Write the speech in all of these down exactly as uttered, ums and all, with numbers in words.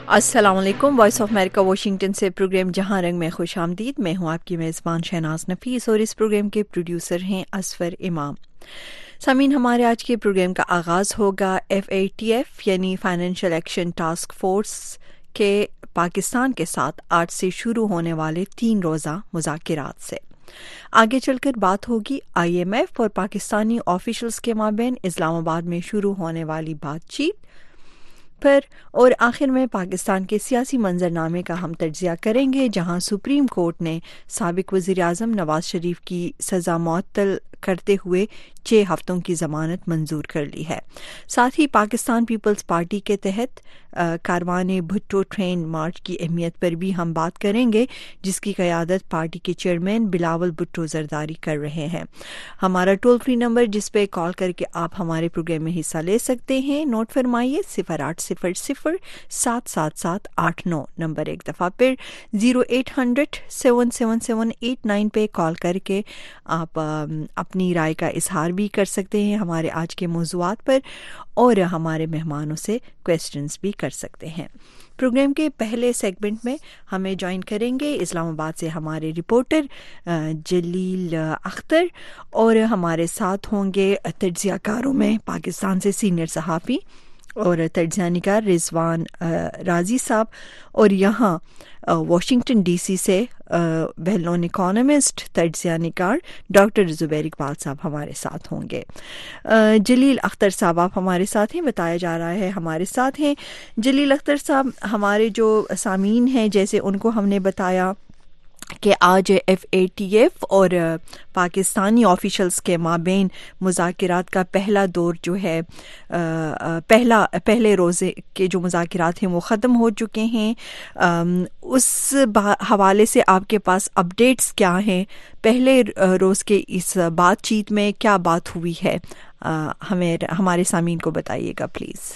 अस्सलाम वालेकुम। Voice of America Washington से प्रोग्राम जहां रंग में खुश आमदीद। मैं हूं आपकी मेज़बान शहनाज नफीस और इस प्रोग्राम के प्रोड्यूसर हैं असफर इमाम। सामीन, हमारे आज के प्रोग्राम का आगाज़ होगा एफ ए टी एफ यानी फाइनेंशियल एक्शन टास्क फोर्स के पाकिस्तान के साथ आज से शुरू होने वाले तीन रोज़ा मुज़ाकरात से। आगे चलकर बात होगी आई एम एफ और पाकिस्तानी ऑफिशल्स के माबैन इस्लामाबाद में शुरू होने वाली बातचीत पर, और आखिर में पाकिस्तान के सियासी मंजरनामे का हम तज्जिया करेंगे, जहां सुप्रीम कोर्ट ने साबिक वज़ीर आज़म नवाज शरीफ की सज़ा मुअत्तल करते हुए छः हफ्तों की ज़मानत मंजूर कर ली है। साथ ही पाकिस्तान पीपल्स पार्टी के तहत कारवाने भुट्टो ट्रेन मार्च की अहमियत पर भी हम बात करेंगे, जिसकी क़यादत पार्टी के चेयरमैन बिलावल भुट्टो जरदारी कर रहे हैं। हमारा टोल फ्री नंबर जिस पे कॉल करके आप हमारे प्रोग्राम में हिस्सा ले सकते हैं, नोट फरमाइए सिफर आठ सिफर सिफर सात सात सात आठ नौ। नंबर एक दफ़ा फिर zero eight hundred seven seven seven eight nine पे कॉल करके आप अपनी राय का इजहार भी कर सकते हैं हमारे आज के मौज़ूआत पर, और हमारे मेहमानों से क्वेश्चंस भी कर सकते हैं। प्रोग्राम के पहले सेगमेंट में हमें ज्वाइन करेंगे इस्लामाबाद से हमारे रिपोर्टर जलील अख्तर, और हमारे साथ होंगे तज्ज़ियाकारों में पाकिस्तान से सीनियर सहाफ़ी और तज्ज़िया निगार रिजवान राजी साहब, और यहाँ वाशिंगटन डीसी से वेल नोन इकोनॉमिस्ट तज्ज़िया निगार डॉक्टर ज़ुबैर इकबाल साहब हमारे साथ होंगे। जलील अख्तर साहब आप हमारे साथ हैं, बताया जा रहा है हमारे साथ हैं। जलील अख्तर साहब, हमारे जो सामीन हैं जैसे उनको हमने बताया कि आज एफ ए टी एफ और पाकिस्तानी ऑफिशल्स के माबैन मुज़ाकरात का पहला दौर जो है, पहला पहले रोज़े के जो मुज़ाकरात हैं वो ख़त्म हो चुके हैं। उस हवाले से आपके पास अपडेट्स क्या हैं? पहले रोज़ के इस बातचीत में क्या बात हुई है, हमें हमारे सामीन को बताइएगा प्लीज़।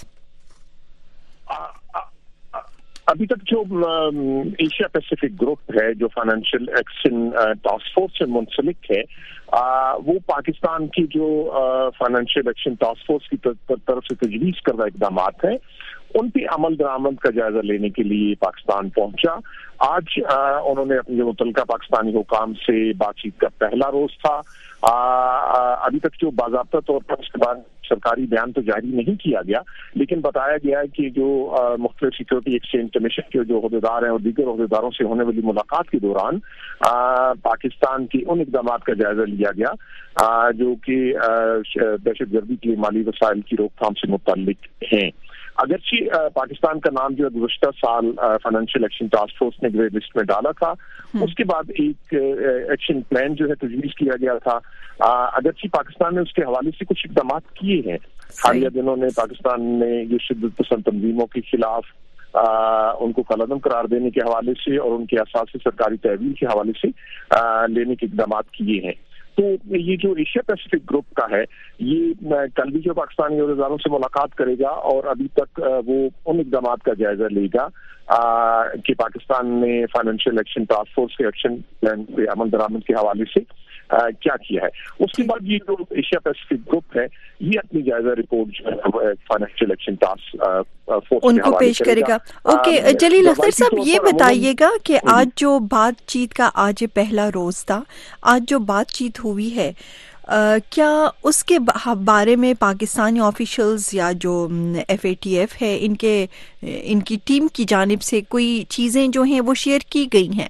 अभी तक जो एशिया पैसिफिक ग्रुप है जो फाइनेंशियल एक्शन टास्क फोर्स से मुंसलिक है, आ, वो पाकिस्तान की जो फाइनेंशियल एक्शन टास्क फोर्स की तरफ से तजवीज़ करदा इक़दाम है उन पे अमल दरामद का जायजा लेने के लिए पाकिस्तान पहुंचा। आज आ, उन्होंने अपने जो मुतल्लिका पाकिस्तानी हुकाम से बातचीत का पहला रोज था। आ, आ, अभी तक जो बाज़ाब्ता तौर पर उसके बाद सरकारी बयान तो जारी नहीं किया गया, लेकिन बताया गया है कि जो मुख्तलिफ सिक्योरिटी एक्सचेंज कमीशन के जो अहदेदार हैं और दीगर अहदेदारों से होने वाली मुलाकात के दौरान आ, पाकिस्तान की उन इक़दामात का जायजा लिया गया आ, जो कि दहशतगर्दी के माली वसाइल की रोकथाम से मुतल्लिक हैं। अगरचे पाकिस्तान का नाम जो गुज़श्ता साल फाइनेंशियल एक्शन टास्क फोर्स ने ग्रे लिस्ट में डाला था, उसके बाद एक एक्शन प्लान जो है तजवीज़ किया गया था। अगरचे पाकिस्तान ने उसके हवाले से कुछ इक़दाम किए हैं। हालिया दिनों में पाकिस्तान ने ये शिद्दत पसंद तंजीमों के खिलाफ आ, उनको कलअदम करार देने के हवाले से और उनके असास सरकारी तहवील के हवाले से आ, लेने के इक़दाम किए हैं। तो ये जो एशिया पैसिफिक ग्रुप का है, ये कल भी जो पाकिस्तानी अहदेदारों से मुलाकात करेगा और अभी तक वो उन इक़दाम का जायजा लेगा कि पाकिस्तान ने फाइनेंशियल एक्शन टास्क फोर्स के एक्शन प्लान पे अमल दरामद के हवाले से आ, क्या किया है। उसके बाद ये जो एशिया पैसिफिक ग्रुप है, ये अपनी जायजा रिपोर्ट जो है फाइनेंशियल एक्शन टास्क फोर्स उनको पेश करेगा। ओके जलील अख्तर साहब, ये बताइएगा कि आज जो बातचीत का आज पहला रोज था, आज जो बातचीत हुई है, Uh, क्या उसके बारे में पाकिस्तानी ऑफिशियल्स या जो एफ ए टी एफ है इनके इनकी टीम की जानिब से कोई चीज़ें जो हैं वो शेयर की गई हैं?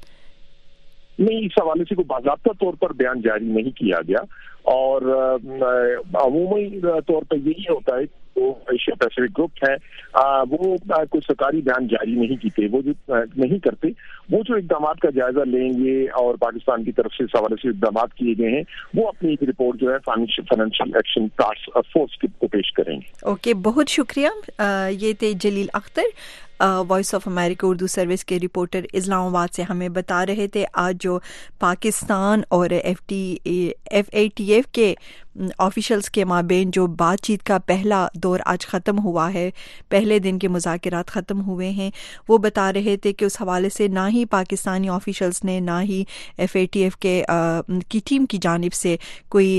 नहीं, इस हवाले से कोई बाज़ाब्ता तौर पर बयान जारी नहीं किया गया, और अमूमी तौर पर यही होता है वो एशिया पैसिफिक ग्रुप है आ, वो आ, कोई सरकारी बयान जारी नहीं कीते, वो जो आ, नहीं करते, वो जो इक़दाम का जायजा लेंगे और पाकिस्तान की तरफ से इस हवाले से इक़दाम किए गए हैं वो अपनी एक रिपोर्ट जो है फाइनेंशियल एक्शन टास्क फोर्स को पेश करेंगे। ओके, बहुत शुक्रिया। ये थे Jalil Akhtar, voice of America Urdu service के रिपोर्टर, इस्लामाबाद से हमें बता रहे थे आज जो पाकिस्तान और F T F A T F के آفیشلز کے مابین جو بات چیت کا پہلا دور آج ختم ہوا ہے, پہلے دن کے مذاکرات ختم ہوئے ہیں, وہ بتا رہے تھے کہ اس حوالے سے نہ ہی پاکستانی آفیشلز نے نہ ہی ایف اے ٹی ایف کے کی ٹیم کی جانب سے کوئی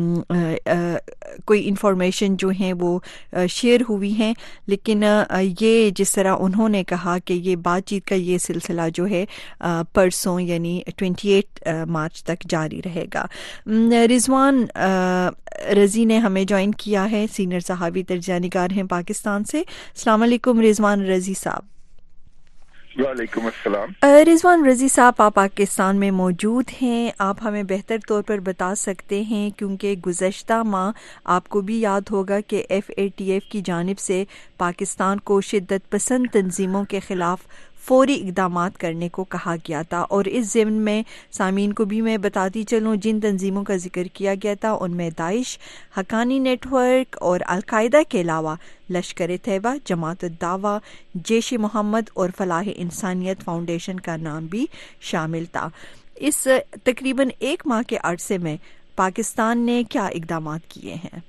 کوئی انفارمیشن جو ہیں وہ شیئر ہوئی ہیں, لیکن یہ جس طرح انہوں نے کہا کہ یہ بات چیت کا یہ سلسلہ جو ہے پرسوں یعنی اٹھائیس مارچ تک جاری رہے گا. رضوان رضی نے ہمیں جوائن کیا ہے, سینئر صحافی تجزیہ نگار ہیں پاکستان سے. السلام علیکم رضوان رضی صاحب. وعلیکم السلام. رضوان رضی صاحب, آپ پاکستان میں موجود ہیں, آپ ہمیں بہتر طور پر بتا سکتے ہیں کیونکہ گزشتہ ماہ آپ کو بھی یاد ہوگا کہ ایف اے ٹی ایف کی جانب سے پاکستان کو شدت پسند تنظیموں کے خلاف فوری اقدامات کرنے کو کہا گیا تھا, اور اس ضمن میں سامعین کو بھی میں بتاتی چلوں جن تنظیموں کا ذکر کیا گیا تھا ان میں داعش, حقانی نیٹ ورک اور القاعدہ کے علاوہ لشکر طیبہ, جماعت الدعوہ, جیش محمد اور فلاح انسانیت فاؤنڈیشن کا نام بھی شامل تھا. اس تقریباً ایک ماہ کے عرصے میں پاکستان نے کیا اقدامات کیے ہیں؟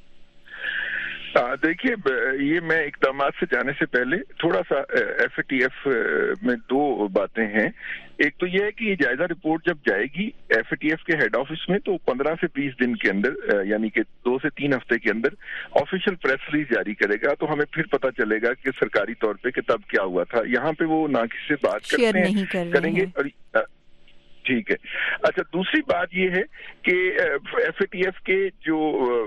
دیکھیے, یہ میں اقدامات سے جانے سے پہلے تھوڑا سا ایف اے ٹی ایف میں دو باتیں ہیں. ایک تو یہ ہے کہ یہ جائزہ رپورٹ جب جائے گی ایف اے ٹی ایف کے ہیڈ آفس میں تو پندرہ سے بیس دن کے اندر یعنی کہ دو سے تین ہفتے کے اندر آفیشیل پریس ریلیز جاری کرے گا, تو ہمیں پھر پتہ چلے گا کہ سرکاری طور پہ کہ تب کیا ہوا تھا. یہاں پہ وہ نہ کسی سے بات کرتے ہیں کریں گے. ٹھیک ہے. اچھا, دوسری بات یہ ہے کہ ایف اے ٹی ایف کے جو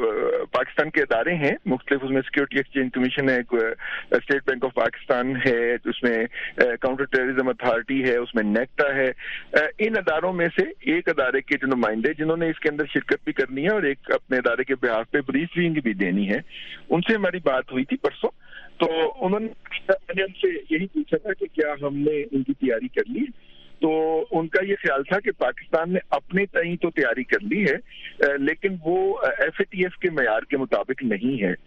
پاکستان کے ادارے ہیں مختلف, اس میں سیکورٹی ایکسچینج کمیشن ہے, اسٹیٹ بینک آف پاکستان ہے, اس میں کاؤنٹر ٹیررزم اتھارٹی ہے, اس میں نیکٹا ہے. ان اداروں میں سے ایک ادارے کے جو نمائندے جنہوں نے اس کے اندر شرکت بھی کرنی ہے اور ایک اپنے ادارے کے بہاف پہ بریفنگ بھی دینی ہے, ان سے ہماری بات ہوئی تھی پرسوں. تو انہوں نے میں نے ان سے یہی پوچھا تھا کہ کیا ہم نے ان کی تیاری کر لی. تو ان کا یہ خیال تھا کہ پاکستان نے اپنے تئیں تو تیاری کر لی ہے لیکن وہ ایف اے ٹی ایف کے معیار کے مطابق نہیں ہے.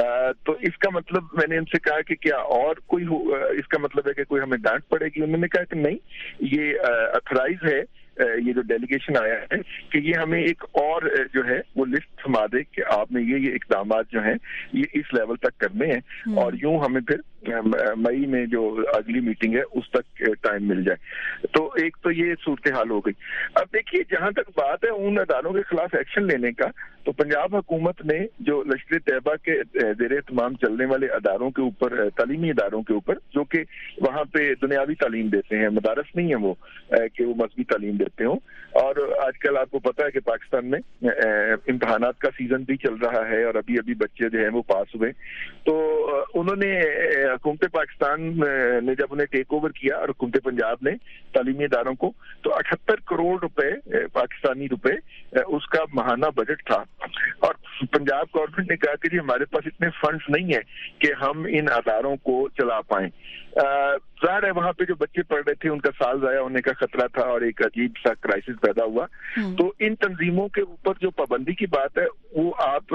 تو اس کا مطلب میں نے ان سے کہا کہ کیا اور کوئی اس کا مطلب ہے کہ کوئی ہمیں ڈانٹ پڑے گی. انہوں نے کہا کہ نہیں, یہ اتھرائز ہے, یہ جو ڈیلیگیشن آیا ہے کہ یہ ہمیں ایک اور جو ہے وہ لسٹ تھما دے کہ آپ نے یہ یہ اقدامات جو ہیں یہ اس لیول تک کرنے ہیں, اور یوں ہمیں پھر مئی میں جو اگلی میٹنگ ہے اس تک ٹائم مل جائے. تو ایک تو یہ صورتحال ہو گئی. اب دیکھیے, جہاں تک بات ہے ان اداروں کے خلاف ایکشن لینے کا, تو پنجاب حکومت نے جو لشکر طیبہ کے زیر اہتمام چلنے والے اداروں کے اوپر, تعلیمی اداروں کے اوپر جو کہ وہاں پہ دنیاوی تعلیم دیتے ہیں, مدارس نہیں ہیں وہ کہ وہ مذہبی تعلیم دیتے ہوں, اور آج کل آپ کو پتا ہے کہ پاکستان میں امتحانات کا سیزن بھی چل رہا ہے اور ابھی ابھی بچے جو ہیں وہ پاس ہوئے. تو انہوں نے حکومت پاکستان نے جب انہیں ٹیک اوور کیا اور حکومت پنجاب نے تعلیمی اداروں کو, تو اٹھہتر کروڑ روپے پاکستانی روپے اس کا ماہانہ بجٹ تھا, اور پنجاب گورنمنٹ نے کہا کہ جی ہمارے پاس اتنے فنڈز نہیں ہیں کہ ہم ان اداروں کو چلا پائیں. ظاہر ہے وہاں پہ جو بچے پڑھ رہے تھے ان کا سال ضائع ہونے کا خطرہ تھا اور ایک عجیب سا کرائسس پیدا ہوا. تو ان تنظیموں کے اوپر جو پابندی کی بات ہے وہ آپ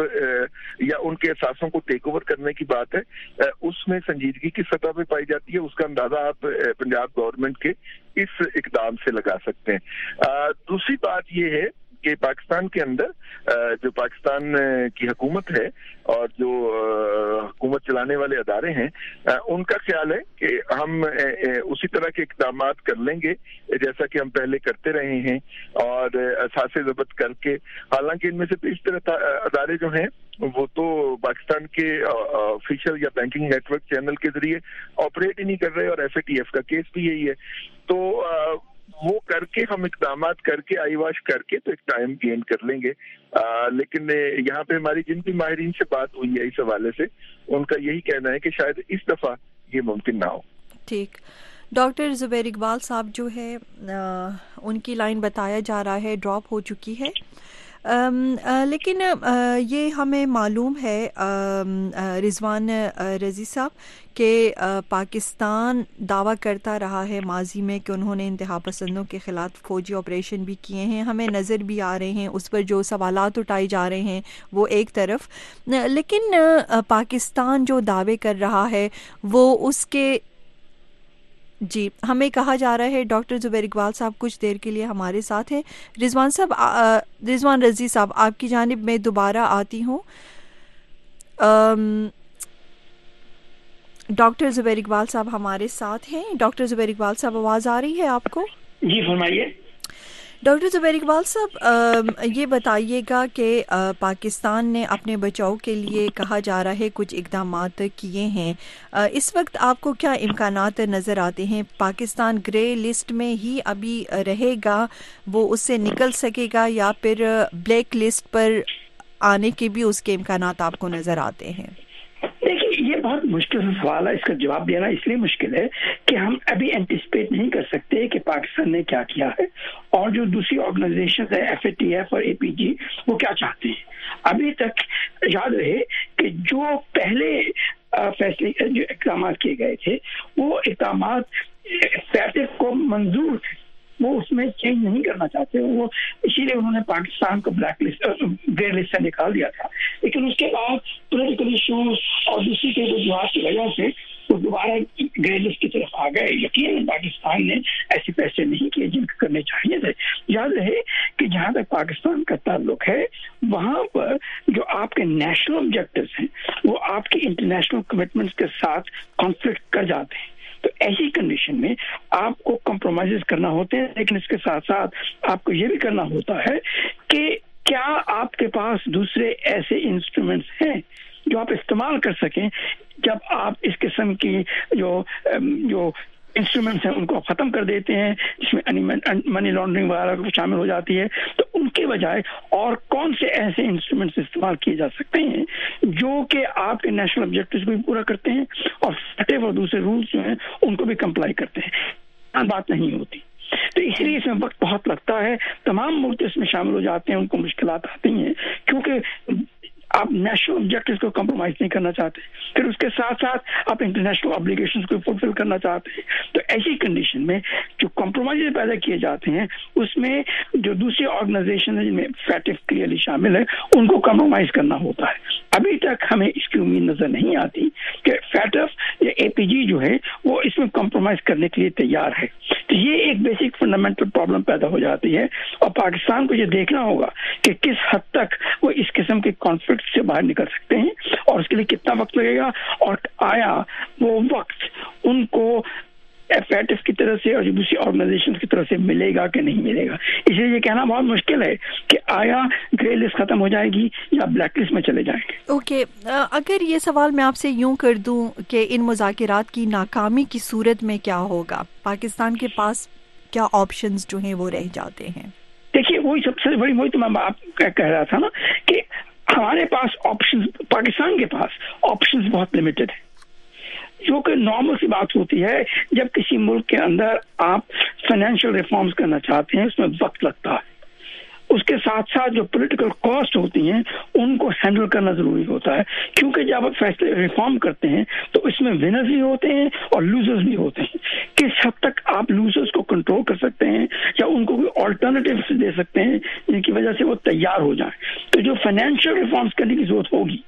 یا ان کے اثاثوں کو ٹیک اوور کرنے کی بات ہے, اس میں سنجیدگی کی سطح پہ پائی جاتی ہے. اس کا اندازہ آپ پنجاب گورنمنٹ کے اس اقدام سے لگا سکتے ہیں. دوسری بات یہ ہے کہ پاکستان کے اندر جو پاکستان کی حکومت ہے اور جو حکومت چلانے والے ادارے ہیں ان کا خیال ہے کہ ہم اسی طرح کے اقدامات کر لیں گے جیسا کہ ہم پہلے کرتے رہے ہیں, اور اثاثے ضبط کر کے. حالانکہ ان میں سے بیشتر ادارے جو ہیں وہ تو پاکستان کے آفیشیل یا بینکنگ نیٹ ورک چینل کے ذریعے آپریٹ ہی نہیں کر رہے, اور ایف اے ٹی ایف کا کیس بھی یہی ہے. تو وہ کر کے ہم اقدامات کر کے آئی واش کر کے تو ایک ٹائم گین کر لیں گے. آ, لیکن یہاں پہ ہماری جن بھی ماہرین سے بات ہوئی ہے اس حوالے سے ان کا یہی کہنا ہے کہ شاید اس دفعہ یہ ممکن نہ ہو. ٹھیک. ڈاکٹر زبیر اقبال صاحب جو ہے آ, ان کی لائن بتایا جا رہا ہے ڈراپ ہو چکی ہے, آم, آ, لیکن آ, یہ ہمیں معلوم ہے آم, آ, رضوان رضی صاحب کہ آ, پاکستان دعویٰ کرتا رہا ہے ماضی میں کہ انہوں نے انتہا پسندوں کے خلاف فوجی آپریشن بھی کیے ہیں. ہمیں نظر بھی آ رہے ہیں, اس پر جو سوالات اٹھائے جا رہے ہیں وہ ایک طرف, لیکن آ, پاکستان جو دعوے کر رہا ہے وہ اس کے جی، ہمیں کہا جا رہا ہے ڈاکٹر زبیر اقبال صاحب کچھ دیر کے لیے ہمارے ساتھ ہیں. رضوان صاحب، رضوان رضی صاحب، آپ کی جانب میں دوبارہ آتی ہوں. ڈاکٹر زبیر اقبال صاحب ہمارے ساتھ ہیں. ڈاکٹر زبیر اقبال صاحب، آواز آ رہی ہے آپ کو؟ جی فرمائیے. ڈاکٹر زبیر اقبال صاحب، یہ بتائیے گا کہ پاکستان نے اپنے بچاؤ کے لیے کہا جا رہا ہے کچھ اقدامات کیے ہیں. اس وقت آپ کو کیا امکانات نظر آتے ہیں؟ پاکستان گرے لسٹ میں ہی ابھی رہے گا، وہ اس سے نکل سکے گا، یا پھر بلیک لسٹ پر آنے کے بھی اس کے امکانات آپ کو نظر آتے ہیں؟ یہ بہت مشکل سوال ہے. اس کا جواب دینا اس لیے مشکل ہے کہ ہم ابھی اینٹیسپیٹ نہیں کر سکتے کہ پاکستان نے کیا کیا ہے اور جو دوسری آرگنائزیشن ہے ایف اے ٹی ایف اور اے پی جی وہ کیا چاہتے ہیں. ابھی تک یاد رہے کہ جو پہلے فیصلے جو اقدامات کیے گئے تھے وہ اقدامات فیٹف کو منظور تھے، وہ اس میں چینج نہیں کرنا چاہتے، وہ اسی لیے انہوں نے پاکستان کو بلیک لسٹ گرے لسٹ سے نکال دیا تھا. لیکن اس کے بعد پولیٹیکل ایشوز اور دوسری کے وجوہات کی وجہ سے وہ دوبارہ گرے لسٹ کی طرف آ گئے. یقیناً پاکستان نے ایسے فیصلے نہیں کیے جن کو کرنے چاہیے تھے. یاد رہے کہ جہاں تک پاکستان کا تعلق ہے وہاں پر جو آپ کے نیشنل آبجیکٹیوز ہیں وہ آپ کی انٹرنیشنل کمٹمنٹس کے ساتھ کانفلکٹ کر جاتے ہیں. تو ایسی کنڈیشن میں آپ کو کمپرومائز کرنا ہوتے ہیں، لیکن اس کے ساتھ ساتھ آپ کو یہ بھی کرنا ہوتا ہے کہ کیا آپ کے پاس دوسرے ایسے انسٹرومنٹس ہیں جو آپ استعمال کر سکیں جب آپ اس قسم کی جو جو انسٹرومنٹس ہیں ان کو ختم کر دیتے ہیں، جس میں منی لانڈرنگ وغیرہ شامل ہو جاتی ہے. تو ان کے بجائے اور کون سے ایسے انسٹرومنٹس استعمال کیے جا سکتے ہیں جو کہ آپ کے نیشنل آبجیکٹیوز کو بھی پورا کرتے ہیں اور فیٹف اور دوسرے رولز جو ہیں ان کو بھی کمپلائی کرتے ہیں. بات نہیں ہوتی. تو اس لیے اس میں وقت بہت لگتا ہے. تمام ملک اس میں شامل ہو جاتے ہیں، ان کو مشکلات آتی ہیں کیونکہ آپ نیشنل آبجیکٹیوز کو کمپرومائز نہیں کرنا چاہتے، پھر اس کے ساتھ ساتھ آپ انٹرنیشنل آبلیگیشنز کو فلفل کرنا چاہتے ہیں. تو ایسی کنڈیشن میں جو کمپرومائز پیدا کیے جاتے ہیں اس میں جو دوسری آرگنائزیشن جن میں فیٹف کلیئرلی شامل ہے ان کو کمپرومائز کرنا ہوتا ہے. ابھی تک ہمیں اس کی امید نظر نہیں آتی کہ فیٹف یا اے پی جی جو ہے وہ اس میں کمپرومائز کرنے کے لیے تیار ہے. تو یہ ایک بیسک فنڈامنٹل پرابلم پیدا ہو جاتی ہے اور پاکستان کو یہ دیکھنا ہوگا کہ کس حد تک وہ اس قسم کے کانفلکٹ سے باہر نکل سکتے ہیں اور اس کے لیے کتنا وقت لگے گا، اور آیا وہ وقت ان کو فیٹف کی طرف سے اور دوسری آرگنائزیشن کی طرف سے ملے گا کہ نہیں ملے گا. اس لیے یہ کہنا بہت مشکل ہے کہ آیا گرے لسٹ ختم ہو جائے گی یا بلیک لسٹ میں چلے جائیں گے. Okay okay. اگر یہ سوال میں آپ سے یوں کر دوں کہ ان مذاکرات کی ناکامی کی صورت میں کیا ہوگا، پاکستان کے پاس کیا آپشنز جو ہیں وہ رہ جاتے ہیں؟ دیکھیے وہی سب سے بڑی وہی تو میں آپ کہہ رہا تھا نا کہ ہمارے پاس آپشنز، پاکستان کے پاس آپشنز بہت لمیٹڈ ہیں، جو کہ نارمل سی بات ہوتی ہے. جب کسی ملک کے اندر آپ فائنینشیل ریفارمز کرنا چاہتے ہیں اس میں وقت لگتا ہے. اس کے ساتھ ساتھ جو پولیٹیکل کاسٹ ہوتی ہیں ان کو ہینڈل کرنا ضروری ہوتا ہے، کیونکہ جب آپ فیصلے ریفارم کرتے ہیں تو اس میں ونرز بھی ہوتے ہیں اور لوزرز بھی ہوتے ہیں. کس حد تک آپ لوزرز کو کنٹرول کر سکتے ہیں یا ان کو کوئی آلٹرنیٹیو دے سکتے ہیں جن کی وجہ سے وہ تیار ہو جائیں. تو جو فائنینشیل ریفارمز کرنے کی ضرورت ہوگی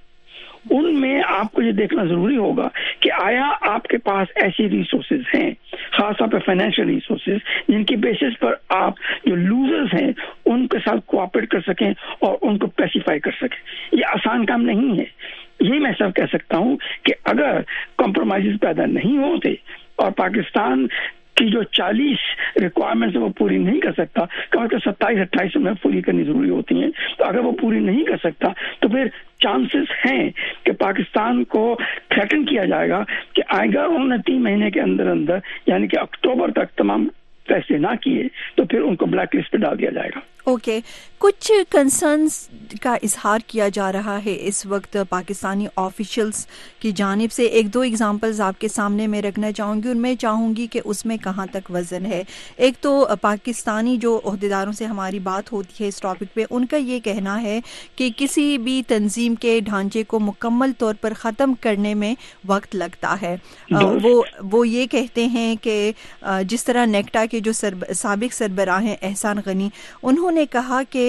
ان میں آپ کو یہ دیکھنا ضروری ہوگا کہ آیا آپ کے پاس ایسی ریسورسز ہیں، خاص طور پہ فائنینشیل ریسورسز، جن کی بیسس پر آپ جو لوزرز ہیں ان کے ساتھ کوآپریٹ کر سکیں اور ان کو پیسیفائی کر سکیں. یہ آسان کام نہیں ہے. یہی میں سب کہہ سکتا ہوں کہ اگر کمپرومائز پیدا نہیں ہوتے اور پاکستان کی جو چالیس ریکوائرمنٹس وہ پوری نہیں کر سکتا، کم از کم ستائیس اٹھائیس میں پوری کرنی ضروری ہوتی ہیں، تو اگر وہ پوری نہیں کر سکتا تو پھر چانسز ہیں کہ پاکستان کو تھریٹن کیا جائے گا کہ آئے گا انہوں نے تین مہینے کے اندر اندر یعنی کہ اکتوبر تک تمام فیصلے نہ کیے تو پھر ان کو بلیک لسٹ پہ ڈال دیا جائے گا. Okay okay. کچھ کنسرنز کا اظہار کیا جا رہا ہے اس وقت پاکستانی آفیشلز کی جانب سے. ایک دو ایگزامپلز آپ کے سامنے میں رکھنا چاہوں گی، ان میں چاہوں گی کہ اس میں کہاں تک وزن ہے. ایک تو پاکستانی جو عہدیداروں سے ہماری بات ہوتی ہے اس ٹاپک پہ، ان کا یہ کہنا ہے کہ کسی بھی تنظیم کے ڈھانچے کو مکمل طور پر ختم کرنے میں وقت لگتا ہے. وہ وہ یہ کہتے ہیں کہ جس طرح نیکٹا کے جو سابق سربراہ ہیں احسان غنی، انہوں نے نے کہا کہ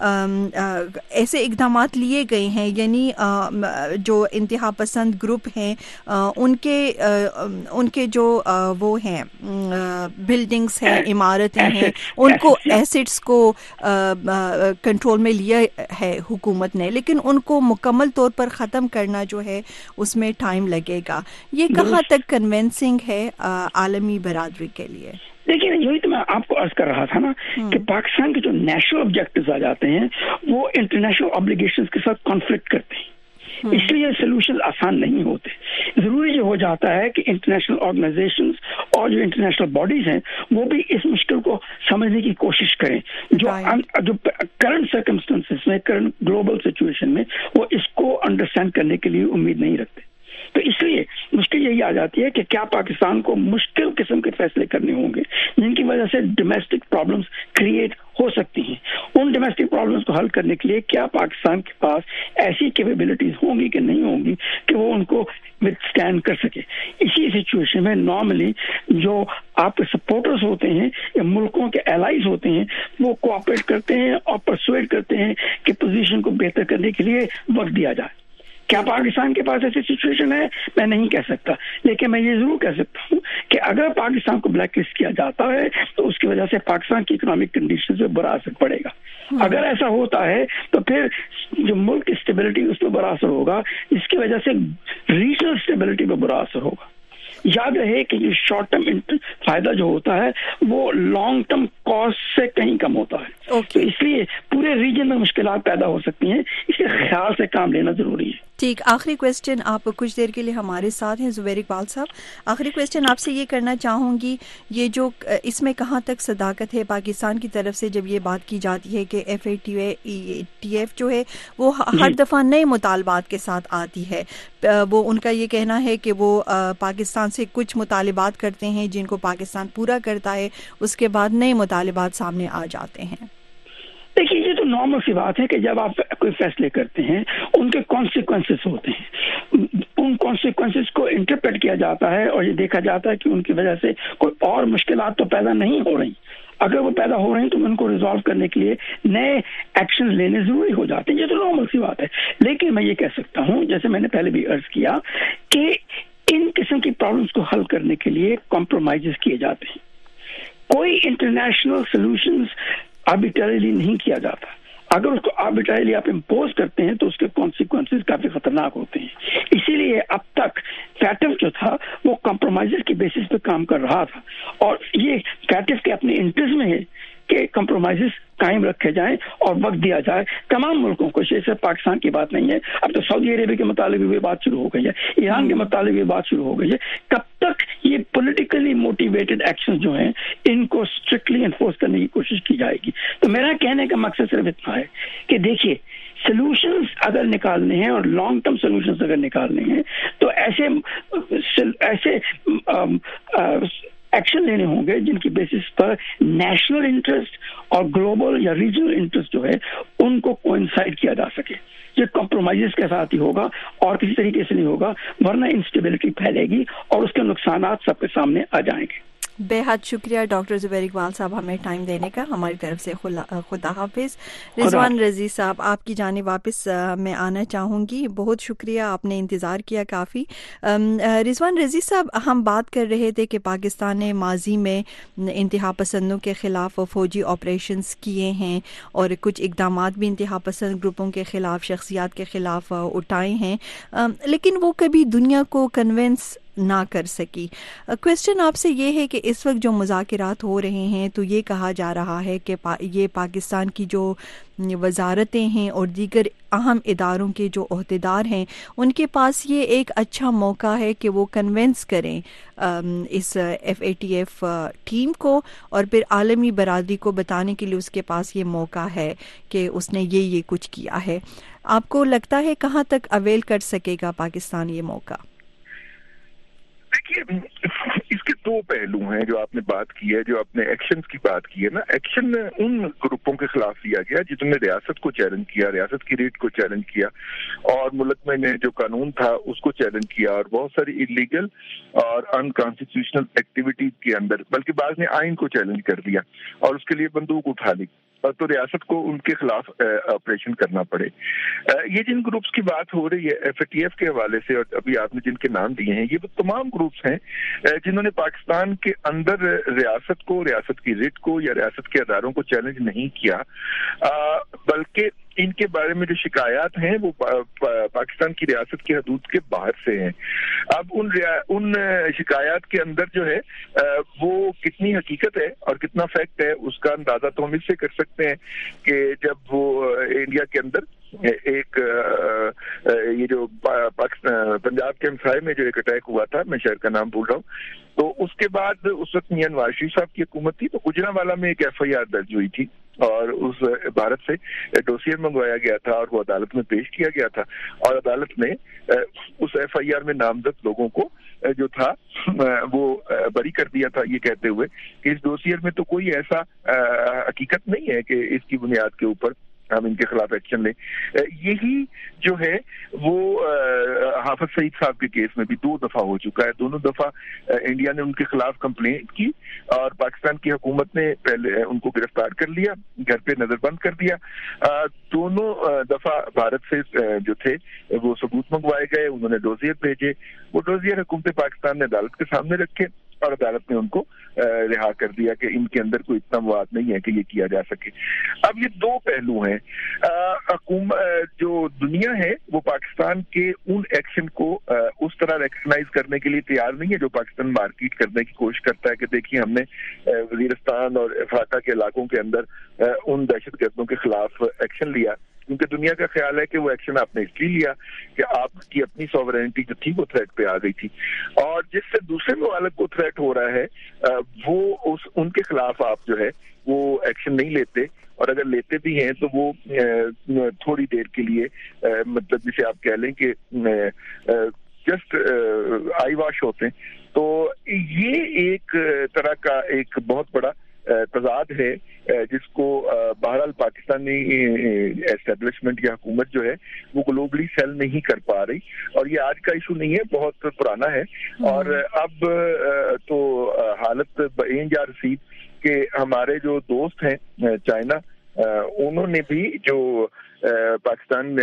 ایسے اقدامات لیے گئے ہیں، یعنی جو انتہا پسند گروپ ہیں ان کے ان کے جو وہ ہیں بلڈنگس ہیں، عمارتیں ہیں، ان کو ایسٹس کو کنٹرول میں لیا ہے حکومت نے، لیکن ان کو مکمل طور پر ختم کرنا جو ہے اس میں ٹائم لگے گا. یہ کہاں تک کنونسنگ ہے عالمی برادری کے لیے؟ دیکھیے یہی تو میں آپ کو عرض کر رہا تھا نا کہ پاکستان کے جو نیشنل آبجیکٹیوز آ جاتے ہیں وہ انٹرنیشنل آبلیگیشنز کے ساتھ کانفلکٹ کرتے ہیں، اس لیے سولوشن آسان نہیں ہوتے. ضروری یہ ہو جاتا ہے کہ انٹرنیشنل آرگنائزیشنز اور جو انٹرنیشنل باڈیز ہیں وہ بھی اس مشکل کو سمجھنے کی کوشش کریں. جو جو کرنٹ سرکمسٹانسز میں، کرنٹ گلوبل سچویشن میں وہ اس کو انڈرسٹینڈ کرنے کے لیے امید نہیں رکھتے. تو اس لیے مشکل یہی آ جاتی ہے کہ کیا پاکستان کو مشکل قسم کے فیصلے کرنے ہوں گے جن کی وجہ سے ڈومیسٹک پرابلمس کریٹ ہو سکتی ہیں. ان ڈومیسٹک پرابلمس کو حل کرنے کے لیے کیا پاکستان کے پاس ایسی کیپیبلٹیز ہوں گی کہ نہیں ہوں گی کہ وہ ان کو ود اسٹینڈ کر سکے. اسی سچویشن میں نارملی جو آپ کے سپورٹرز ہوتے ہیں یا ملکوں کے الائز ہوتے ہیں وہ کوآپریٹ کرتے ہیں اور پرسویٹ کرتے ہیں کہ پوزیشن کو بہتر کرنے کے لیے وقت دیا جائے. کیا پاکستان کے پاس ایسی سچویشن ہے؟ میں نہیں کہہ سکتا، لیکن میں یہ ضرور کہہ سکتا ہوں کہ اگر پاکستان کو بلیک لسٹ کیا جاتا ہے تو اس کی وجہ سے پاکستان کی اکنامک کنڈیشن پہ برا اثر پڑے گا. اگر ایسا ہوتا ہے تو پھر جو ملک کی اسٹیبلٹی اس پہ برا اثر ہوگا، جس کی وجہ سے ریجنل اسٹیبلٹی پہ برا اثر ہوگا. یاد رہے کہ یہ شارٹ ٹرم فائدہ جو ہوتا ہے وہ لانگ ٹرم کاسٹ سے کہیں کم ہوتا ہے. okay. تو اس لیے پورے ریجن میں مشکلات پیدا ہو سکتی ہیں، اس لیے خیال سے کام لینا ضروری ہے. ٹھیک، آخری کویسچن، آپ کچھ دیر کے لیے ہمارے ساتھ ہیں زبیر اقبال صاحب. آخری کویسچن آپ سے یہ کرنا چاہوں گی، یہ جو اس میں کہاں تک صداقت ہے پاکستان کی طرف سے جب یہ بات کی جاتی ہے کہ ایف اے ٹی ایف جو ہے وہ ہر دفعہ نئے مطالبات کے ساتھ آتی ہے. وہ ان کا یہ کہنا ہے کہ وہ پاکستان سے کچھ مطالبات کرتے ہیں جن کو پاکستان پورا کرتا ہے، اس کے بعد نئے مطالبات سامنے آ جاتے ہیں. دیکھیے یہ تو نارمل سی بات ہے کہ جب آپ کوئی فیصلے کرتے ہیں ان کے کانسیکوینسز ہوتے ہیں، ان کانسیکوینسز کو انٹرپریٹ کیا جاتا ہے اور یہ دیکھا جاتا ہے کہ ان کی وجہ سے کوئی اور مشکلات تو پیدا نہیں ہو رہی. اگر وہ پیدا ہو رہے ہیں تو ان کو ریزالو کرنے کے لیے نئے ایکشن لینے ضروری ہو جاتے ہیں. یہ تو نارمل سی بات ہے، لیکن میں یہ کہہ سکتا ہوں جیسے میں نے پہلے بھی عرض کیا کہ ان قسم کی پرابلمس کو حل کرنے کے لیے کمپرومائزز کیے جاتے ہیں. کوئی انٹرنیشنل سولوشنز آربیٹریلی نہیں کیا جاتا. اگر اس کو آربیٹریلی آپ امپوز کرتے ہیں تو اس کے کانسیکوینسز کافی خطرناک ہوتے ہیں. اسی لیے اب تک فیٹف جو تھا وہ کمپرومائزز کی بیسس پہ کام کر رہا تھا، اور یہ فیٹف کے اپنے انٹرسٹ میں ہے کہ کمپرومائزز قائم رکھے جائیں اور وقت دیا جائے تمام ملکوں کو. صرف پاکستان کی بات نہیں ہے، اب تو سعودی عربیہ کے متعلق بھی بات شروع ہو گئی ہے، ایران کے متعلق بھی بات شروع ہو گئی ہے. کب تک یہ پولیٹیکلی موٹیویٹڈ ایکشن جو ہیں ان کو اسٹرکٹلی انفورس کرنے کی کوشش کی جائے گی؟ تو میرا کہنے کا مقصد صرف اتنا ہے کہ دیکھیے سولوشنز اگر نکالنے ہیں اور لانگ ٹرم سولوشنز اگر نکالنے ہیں تو ایسے ایسے ایکشن لینے ہوں گے جن کی بیسس پر نیشنل انٹرسٹ اور گلوبل یا ریجنل انٹرسٹ جو ہے ان کو کوئنسائڈ کیا جا سکے. یہ کمپرومائزز کے ساتھ ہی ہوگا اور کسی طریقے سے نہیں ہوگا، ورنہ انسٹیبلٹی پھیلے گی اور اس کے نقصانات سب کے سامنے آ جائیں گے. بے حد شکریہ ڈاکٹر زبیر اقبال صاحب ہمیں ٹائم دینے کا. ہماری طرف سے خدا حافظ. رضوان رضی صاحب آپ کی جانب واپس میں آنا چاہوں گی. بہت شکریہ، آپ نے انتظار کیا کافی. رضوان رضی صاحب، ہم بات کر رہے تھے کہ پاکستان نے ماضی میں انتہا پسندوں کے خلاف فوجی آپریشنز کیے ہیں اور کچھ اقدامات بھی انتہا پسند گروپوں کے خلاف، شخصیات کے خلاف اٹھائے ہیں، لیکن وہ کبھی دنیا کو کنونس نہ کر سکی. کوشچن آپ سے یہ ہے کہ اس وقت جو مذاکرات ہو رہے ہیں تو یہ کہا جا رہا ہے کہ پا یہ پاکستان کی جو وزارتیں ہیں اور دیگر اہم اداروں کے جو عہدیدار ہیں ان کے پاس یہ ایک اچھا موقع ہے کہ وہ کنونس کریں اس F A T F team کو، اور پھر عالمی برادری کو بتانے کے لیے اس کے پاس یہ موقع ہے کہ اس نے یہ یہ کچھ کیا ہے. آپ کو لگتا ہے کہاں تک اویل کر سکے گا پاکستان یہ موقع؟ دیکھیے اس کے دو پہلو ہیں جو آپ نے بات کی ہے، جو آپ نے ایکشنز کی بات کی ہے نا. ایکشن ان گروپوں کے خلاف لیا گیا جنہوں نے ریاست کو چیلنج کیا، ریاست کی ریٹ کو چیلنج کیا، اور ملک میں نے جو قانون تھا اس کو چیلنج کیا، اور بہت ساری انلیگل اور انکانسٹیٹیوشنل ایکٹیویٹیز کے اندر، بلکہ بعض نے آئین کو چیلنج کر دیا اور اس کے لیے بندوق اٹھا لی. تو ریاست کو ان کے خلاف آپریشن کرنا پڑے. یہ جن گروپس کی بات ہو رہی ہے ایف اے ٹی ایف کے حوالے سے اور ابھی آپ نے جن کے نام دیے ہیں، یہ وہ تمام گروپس ہیں جنہوں نے پاکستان کے اندر ریاست کو، ریاست کی ریٹ کو یا ریاست کے اداروں کو چیلنج نہیں کیا، بلکہ ان کے بارے میں جو شکایات ہیں وہ پاکستان کی ریاست کی حدود کے باہر سے ہیں. اب ان ان شکایات کے اندر جو ہے وہ کتنی حقیقت ہے اور کتنا فیکٹ ہے، اس کا اندازہ تو ہم اس سے کر سکتے ہیں کہ جب وہ انڈیا کے اندر ایک یہ جو پنجاب کے ہمسائے میں جو ایک اٹیک ہوا تھا، میں شہر کا نام بھول رہا ہوں، تو اس کے بعد اس وقت میاں نواز شریف صاحب کی حکومت تھی، تو گجرانوالہ میں ایک ایف آئی آر درج ہوئی تھی اور اس بھارت سے ڈوسیئر منگوایا گیا تھا اور وہ عدالت میں پیش کیا گیا تھا، اور عدالت نے اس ایف آئی آر میں نامزد لوگوں کو جو تھا وہ بری کر دیا تھا، یہ کہتے ہوئے کہ اس ڈوسیئر میں تو کوئی ایسا حقیقت نہیں ہے کہ اس کی بنیاد کے اوپر ہم ان کے خلاف ایکشن لیں. یہی جو ہے وہ حافظ سعید صاحب کے کیس میں بھی دو دفعہ ہو چکا ہے. دونوں دفعہ انڈیا نے ان کے خلاف کمپلینٹ کی اور پاکستان کی حکومت نے پہلے ان کو گرفتار کر لیا، گھر پہ نظر بند کر دیا. دونوں دفعہ بھارت سے جو تھے وہ ثبوت منگوائے گئے، انہوں نے ڈوزیئر بھیجے، وہ ڈوزیئر حکومت پاکستان نے عدالت کے سامنے رکھے اور عدالت نے ان کو رہا کر دیا کہ ان کے اندر کوئی اتنا مواد نہیں ہے کہ یہ کیا جا سکے. اب یہ دو پہلو ہیں. حکومت جو دنیا ہے وہ پاکستان کے ان ایکشن کو اس طرح ریکگنائز کرنے کے لیے تیار نہیں ہے جو پاکستان مارکیٹ کرنے کی کوشش کرتا ہے کہ دیکھیے ہم نے وزیرستان اور فاقہ کے علاقوں کے اندر ان دہشت گردوں کے خلاف ایکشن لیا، کیونکہ دنیا کا خیال ہے کہ وہ ایکشن آپ نے اس لیے لیا کہ آپ کی اپنی سوورینٹی جو تھی وہ تھریٹ پہ آ گئی تھی، اور جس سے دوسرے ممالک کو تھریٹ ہو رہا ہے وہ اس ان کے خلاف آپ جو ہے وہ ایکشن نہیں لیتے، اور اگر لیتے بھی ہیں تو وہ تھوڑی دیر کے لیے مطلب جسے آپ کہہ لیں کہ جسٹ آئی واش ہوتے ہیں. تو یہ ایک طرح کا ایک بہت بڑا تضاد ہے جس کو بہرحال پاکستانی اسٹیبلشمنٹ یا حکومت جو ہے وہ گلوبلی سیل نہیں کر پا رہی، اور یہ آج کا ایشو نہیں ہے، بہت پرانا ہے. اور اب تو حالت بعین یا رسید کہ ہمارے جو دوست ہیں چائنا، انہوں نے بھی جو پاکستان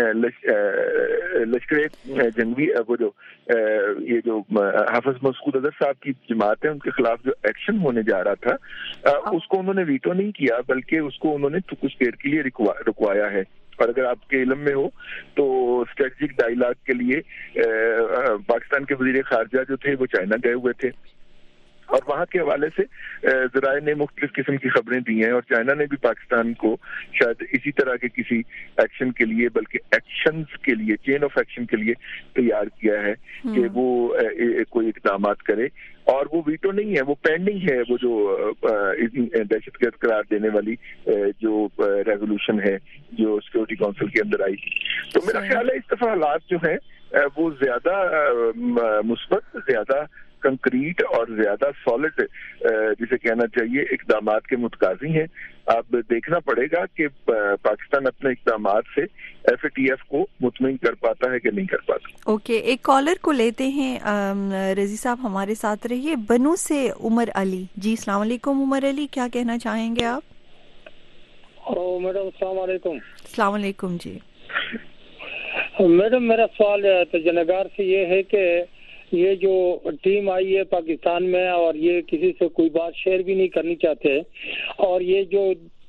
لشکر جنگی وہ جو یہ جو حافظ مسعود اظہر صاحب کی جماعت ہے ان کے خلاف جو ایکشن ہونے جا رہا تھا اس کو انہوں نے ویٹو نہیں کیا، بلکہ اس کو انہوں نے کچھ دیر کے لیے رکوایا ہے. اور اگر آپ کے علم میں ہو تو اسٹریٹجک ڈائیلاگ کے لیے پاکستان کے وزیر خارجہ جو تھے وہ چائنا گئے ہوئے تھے، اور وہاں کے حوالے سے ذرائع نے مختلف قسم کی خبریں دی ہیں، اور چائنا نے بھی پاکستان کو شاید اسی طرح کے کسی ایکشن کے لیے بلکہ ایکشنز کے لیے چین آف ایکشن کے لیے تیار کیا ہے کہ وہ کوئی اقدامات کرے. اور وہ ویٹو نہیں ہے، وہ پینڈنگ ہے، وہ جو دہشت گرد قرار دینے والی جو ریزولوشن ہے جو سیکورٹی کونسل کے اندر آئی تھی. تو میرا خیال ہے اس دفعہ حالات جو ہیں وہ زیادہ مثبت، زیادہ کنکریٹ اور زیادہ سالڈ جسے کہنا چاہیے اقدامات کے متقاضی ہیں. اب دیکھنا پڑے گا کہ پاکستان اپنے اقدامات سے ایف اے ٹی ایف کو مطمئن کر پاتا ہے کہ نہیں کر پاتا. اوکے okay, ایک کالر کو لیتے ہیں. رضی صاحب ہمارے ساتھ رہیے. بنو سے عمر علی. جی السلام علیکم عمر علی، کیا کہنا چاہیں گے آپ؟ میڈم السلام علیکم. السلام علیکم. جی میڈم میرا سوال تجنگار سے یہ ہے کہ یہ جو ٹیم آئی ہے پاکستان میں اور یہ کسی سے کوئی بات شیئر بھی نہیں کرنی چاہتے، اور یہ جو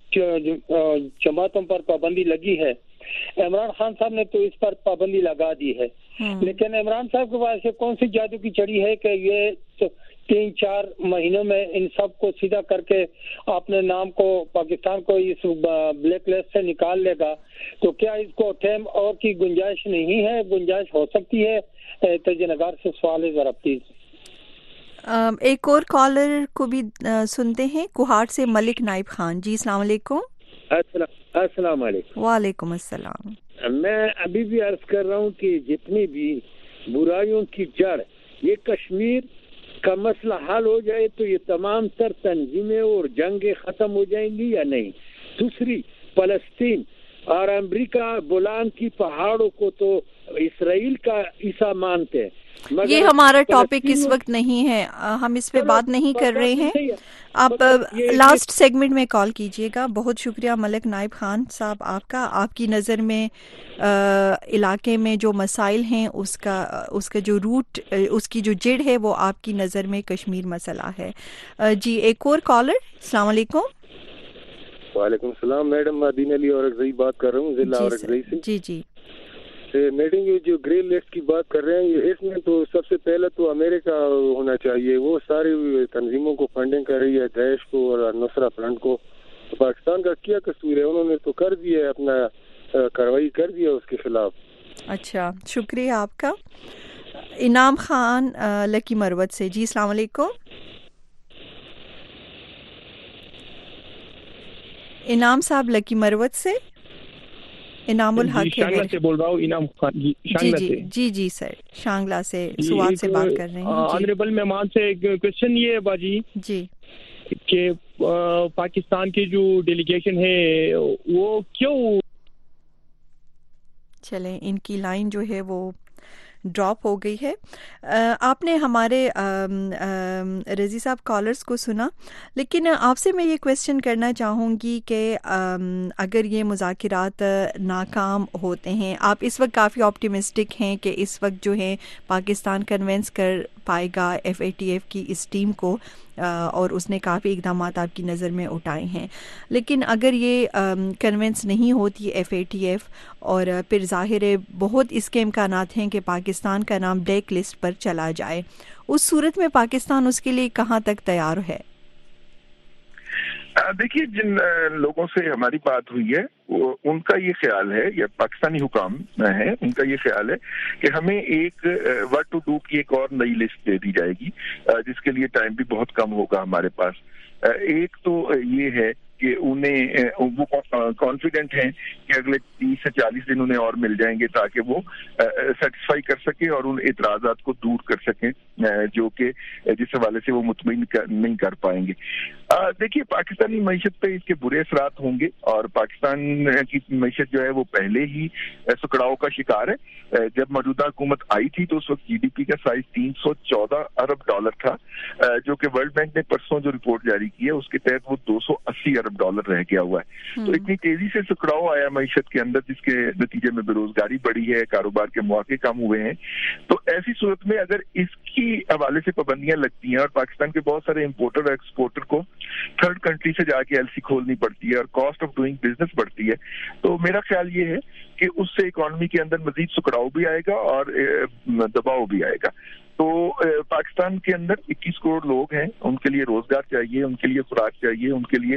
جماعتوں پر پابندی لگی ہے، عمران خان صاحب نے تو اس پر پابندی لگا دی ہے، لیکن عمران صاحب کے پاس کون سی جادو کی چڑی ہے کہ یہ تین چار مہینوں میں ان سب کو سیدھا کر کے اپنے نام کو پاکستان کو اس بلیک لسٹ سے نکال لے گا؟ تو کیا اس کو ٹائم اور کی گنجائش نہیں ہے؟ گنجائش ہو سکتی ہے؟ تجنگار سے سوال ہے ذرا پلیز. ایک اور کالر کو بھی سنتے ہیں، کوہاٹ سے ملک نائب خان. جی السلام علیکم. السلام علیکم. وعلیکم السلام. میں ابھی بھی عرض کر رہا ہوں کہ جتنی بھی برائیوں کی جڑ یہ کشمیر کا مسئلہ حل ہو جائے تو یہ تمام تر تنظیمیں اور جنگیں ختم ہو جائیں گی یا نہیں. دوسری، فلسطین اور امریکہ بولان کی پہاڑوں کو تو اسرائیل کا حصہ مانتے ہیں، یہ ہمارا ٹاپک اس وقت نہیں ہے, ہم اس پہ بات نہیں کر رہے ہیں. آپ لاسٹ سیگمنٹ میں کال کیجیے گا. بہت شکریہ ملک نائب خان صاحب آپ کا. آپ کی نظر میں علاقے میں جو مسائل ہیں اس کا اس کا جو روٹ, اس کی جو جڑ ہے وہ آپ کی نظر میں کشمیر مسئلہ ہے. جی ایک اور کالر. السلام علیکم. وعلیکم السلام میڈم, مدین علی اورکزئی بات کر رہا ہوں ضلع اورکزئی سے. جی جی میڈم, یہ جو گرے لسٹ کی بات کر رہے ہیں اس میں تو سب سے پہلے تو امریکہ ہونا چاہیے. وہ ساری تنظیموں کو فنڈنگ کر رہی ہے, داعش کو اور نصرہ فرنٹ کو. پاکستان کا کیا قصور ہے؟ انہوں نے تو کر دیا ہے, اپنا کارروائی کر دیا اس کے خلاف. اچھا شکریہ آپ کا. انعام خان لکی مروت سے. جی السلام علیکم. انعام صاحب لکی مروت سے. انعام الحق شانگلہ سے بول رہا ہوں. انعام خان جی جی جی جی جی سر شانگلہ سے سوات سے بات کر رہے ہیں. آنریبل مہمان سے ایک کوشچن یہ ہے باجی جی کہ پاکستان کی جو ڈیلیگیشن ہے وہ کیوں, چلیں ان کی لائن جو ہے وہ ڈراپ ہو گئی ہے. آپ نے ہمارے رضی صاحب کالرز کو سنا, لیکن آپ سے میں یہ کویسچن کرنا چاہوں گی کہ اگر یہ مذاکرات ناکام ہوتے ہیں, آپ اس وقت کافی آپٹیمسٹک ہیں کہ اس وقت جو ہے پاکستان کنونس کر پائے گا ایف اے ٹی ایف کی اس ٹیم کو, اور اس نے کافی اقدامات آپ کی نظر میں اٹھائے ہیں, لیکن اگر یہ کنونس نہیں ہوتی ایف اے ٹی ایف اور پھر ظاہر ہے بہت اس کے امکانات ہیں کہ پاکستان کا نام بلیک لسٹ پر چلا جائے, اس صورت میں پاکستان اس کے لیے کہاں تک تیار ہے؟ دیکھیے جن لوگوں سے ہماری بات ہوئی ہے وہ ان کا یہ خیال ہے, یا پاکستانی حکام ہے ان کا یہ خیال ہے کہ ہمیں ایک واٹ ٹو ڈو کی ایک اور نئی لسٹ دے دی جائے گی, جس کے لیے ٹائم بھی بہت کم ہوگا ہمارے پاس. ایک تو یہ ہے کہ انہیں وہ کانفیڈنٹ ہیں کہ اگلے تیس سے چالیس دن انہیں اور مل جائیں گے تاکہ وہ سیٹسفائی کر سکیں اور ان اعتراضات کو دور کر سکیں جو کہ جس حوالے سے وہ مطمئن نہیں کر پائیں گے. دیکھیے پاکستانی معیشت پہ اس کے برے اثرات ہوں گے, اور پاکستان کی معیشت جو ہے وہ پہلے ہی سکڑاؤ کا شکار ہے. جب موجودہ حکومت آئی تھی تو اس وقت جی ڈی پی کا سائز تین سو چودہ ارب ڈالر تھا, جو کہ ورلڈ بینک نے پرسوں جو رپورٹ جاری کی ہے اس کے تحت وہ دو سو اسی ارب ڈالر رہ گیا ہوا ہے. تو اتنی تیزی سے سکڑاؤ آیا معیشت کے اندر جس کے نتیجے میں بے روزگاری بڑھی ہے, کاروبار کے مواقع کم ہوئے ہیں. تو ایسی صورت میں اگر اس کی حوالے سے پابندیاں لگتی ہیں اور پاکستان کے بہت سارے امپورٹر اور ایکسپورٹر کو تھرڈ کنٹری سے جا کے ایل سی کھولنی پڑتی ہے اور کاسٹ آف ڈوئنگ بزنس بڑھتی ہے, تو میرا خیال یہ ہے کہ اس سے اکانومی کے اندر مزید سکڑاؤ بھی آئے گا اور دباؤ بھی آئے گا. تو پاکستان کے اندر اکیس کروڑ لوگ ہیں, ان کے لیے روزگار چاہیے, ان کے لیے خوراک چاہیے, ان کے لیے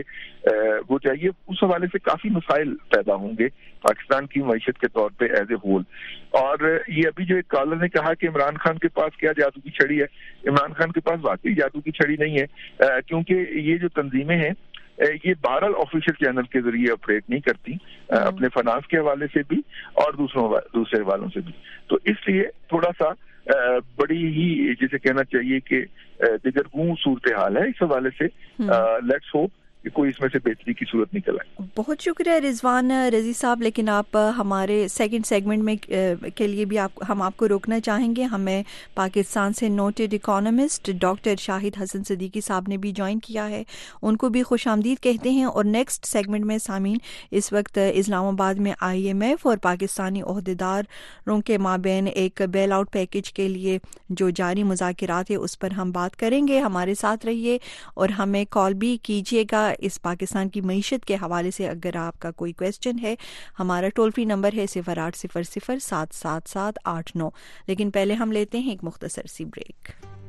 وہ چاہیے. اس حوالے سے کافی مسائل پیدا ہوں گے پاکستان کی معیشت کے طور پہ ایز اے ہول. اور یہ ابھی جو ایک کالر نے کہا کہ عمران خان کے پاس کیا جادو کی چھڑی ہے, عمران خان کے پاس واقعی جادو کی چھڑی نہیں ہے, کیونکہ یہ جو تنظیمیں ہیں یہ بہرحال آفیشیل چینل کے ذریعے آپریٹ نہیں کرتی, اپنے فنانس کے حوالے سے بھی اور دوسروں دوسرے حوالوں سے بھی. تو اس لیے تھوڑا سا بڑی ہی جسے کہنا چاہیے کہ دگرگوں صورتحال ہے اس حوالے سے. لیٹس ہوپ کہ کوئی اس میں سے بہتری کی صورت نکل آئے. بہت شکریہ رضوان رضی صاحب, لیکن آپ ہمارے سیکنڈ سیگمنٹ میں کے لیے بھی آپ ہم آپ کو روکنا چاہیں گے. ہمیں پاکستان سے noted economist doctor Shahid Hasan Siddiqui صاحب نے بھی جوائن کیا ہے, ان کو بھی خوش آمدید کہتے ہیں. اور نیکسٹ سیگمنٹ میں سامعین اس وقت اسلام آباد میں آئی ایم ایف اور پاکستانی عہدیداروں کے مابین ایک بیل آؤٹ پیکج کے لیے جو جاری مذاکرات ہے اس پر ہم بات کریں گے. ہمارے ساتھ رہیے اور ہمیں کال بھی کیجیے گا اس پاکستان کی معیشت کے حوالے سے اگر آپ کا کوئی کویسچن ہے. ہمارا ٹول فری نمبر ہے صفر آٹھ صفر صفر سات سات سات آٹھ نو. لیکن پہلے ہم لیتے ہیں ایک مختصر سی بریک.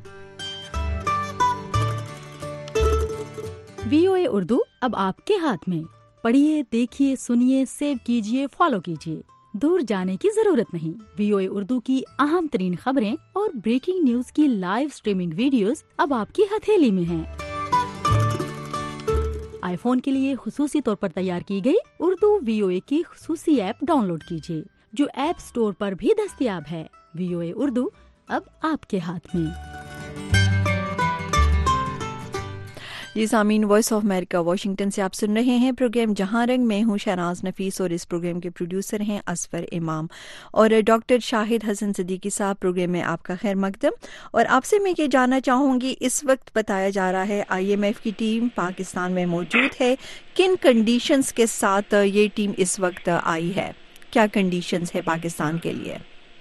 وی او اے اردو اب آپ کے ہاتھ میں. پڑھیے, دیکھیے, سنیے, سیو کیجیے, فالو کیجیے. دور جانے کی ضرورت نہیں. وی او اے اردو کی اہم ترین خبریں اور بریکنگ نیوز کی لائیو سٹریمنگ ویڈیوز اب آپ کی ہتھیلی میں ہیں. آئی فون کے لیے خصوصی طور پر تیار کی گئی اردو وی او اے کی خصوصی ایپ ڈاؤن لوڈ کیجیے جو ایپ سٹور پر بھی دستیاب ہے. وی او اے اردو اب آپ کے ہاتھ میں. जी सामीन, वॉइस ऑफ अमेरिका वाशिंगटन से आप सुन रहे हैं प्रोग्राम जहां रंग। मैं हूं शहनाज नफीस और इस प्रोग्राम के प्रोड्यूसर हैं असफर इमाम और डॉक्टर शाहिद हसन सिद्दीकी साहब। प्रोग्राम में आपका खैर मकदम। और आपसे मैं ये जानना चाहूँगी, इस वक्त बताया जा रहा है आईएमएफ की टीम पाकिस्तान में मौजूद है, किन कंडीशंस के साथ ये टीम इस वक्त आई है, क्या कंडीशंस है पाकिस्तान के लिए?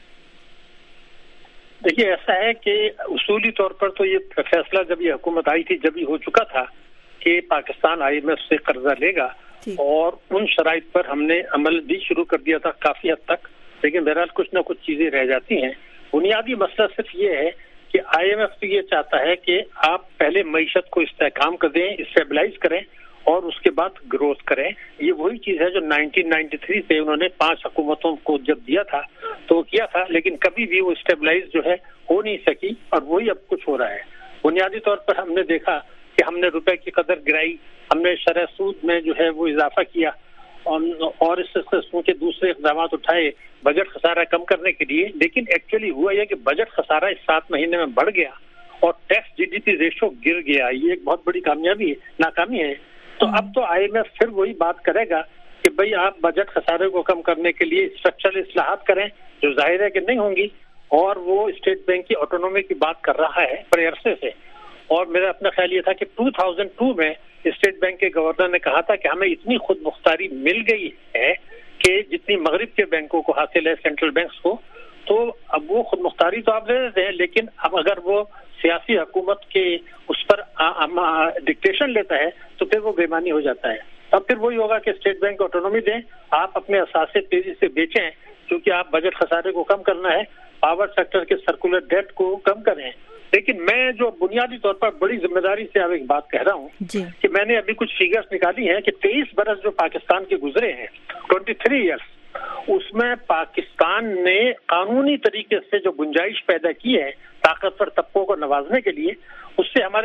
देखिए, ऐसा है कि उसूली तौर पर तो ये फैसला जब ये हुकूमत आई थी जब ही हो चुका था कि पाकिस्तान आईएमएफ से कर्जा लेगा और उन शराइत पर हमने अमल भी शुरू कर दिया था काफी हद तक, लेकिन बहरहाल कुछ ना कुछ चीजें रह जाती हैं। बुनियादी मसला सिर्फ ये है कि आईएमएफ तो ये चाहता है कि आप पहले मईशत को इस्तेहकाम कर दें, स्टेबलाइज करें और उसके बाद ग्रोथ करें। ये वही चीज है जो नाइनटीन नाइंटी थ्री से उन्होंने पांच हुकूमतों को जब दिया था तो वो किया था, लेकिन कभी भी वो स्टेबलाइज जो है हो नहीं सकी और वही अब कुछ हो रहा है। बुनियादी तौर पर हमने देखा कि हमने रुपए की कदर गिराई, हमने शरह सूद में जो है वो इजाफा किया और इस किस्म के दूसरे इक़दाम उठाए बजट खसारा कम करने के लिए, लेकिन एक्चुअली हुआ यह कि बजट खसारा इस सात महीने में बढ़ गया और टैक्स जीडीपी रेशो गिर गया। ये एक बहुत बड़ी कामयाबी है, नाकामी है। तो अब तो आईएमएफ फिर वही बात करेगा कि भाई आप बजट खसारे को कम करने के लिए स्ट्रक्चरल इस्लाहात करें, जो जाहिर है कि नहीं होंगी, और वो स्टेट बैंक की ऑटोनॉमी की बात कर रहा है बड़े अरसे से। और मेरा अपना ख्याल ये था कि दो हज़ार दो में स्टेट बैंक के गवर्नर ने कहा था कि हमें इतनी खुद मुख्तारी मिल गई है कि जितनी मगरिब के बैंकों को हासिल है सेंट्रल बैंक्स को, तो अब वो खुद मुख्तारी तो आप दे देते हैं, लेकिन अब अगर वो सियासी हुकूमत के उस पर डिक्टेशन लेता है तो फिर वो बेईमानी हो जाता है। अब फिर वही होगा कि स्टेट बैंक ऑटोनॉमी दें, आप अपने असासे तेजी से बेचें क्योंकि आप बजट खसारे को कम करना है, पावर सेक्टर के सर्कुलर डेट को कम करें। लेकिन मैं जो बुनियादी तौर पर बड़ी जिम्मेदारी से अब एक बात कह रहा हूँ कि मैंने अभी कुछ फिगर्स निकाली हैं कि तेईस बरस जो पाकिस्तान के गुजरे हैं, तेईस इयर्स, उसमें पाकिस्तान ने कानूनी तरीके से जो गुंजाइश पैदा की है ताकतवर तबकों को नवाजने के लिए, उससे हमारे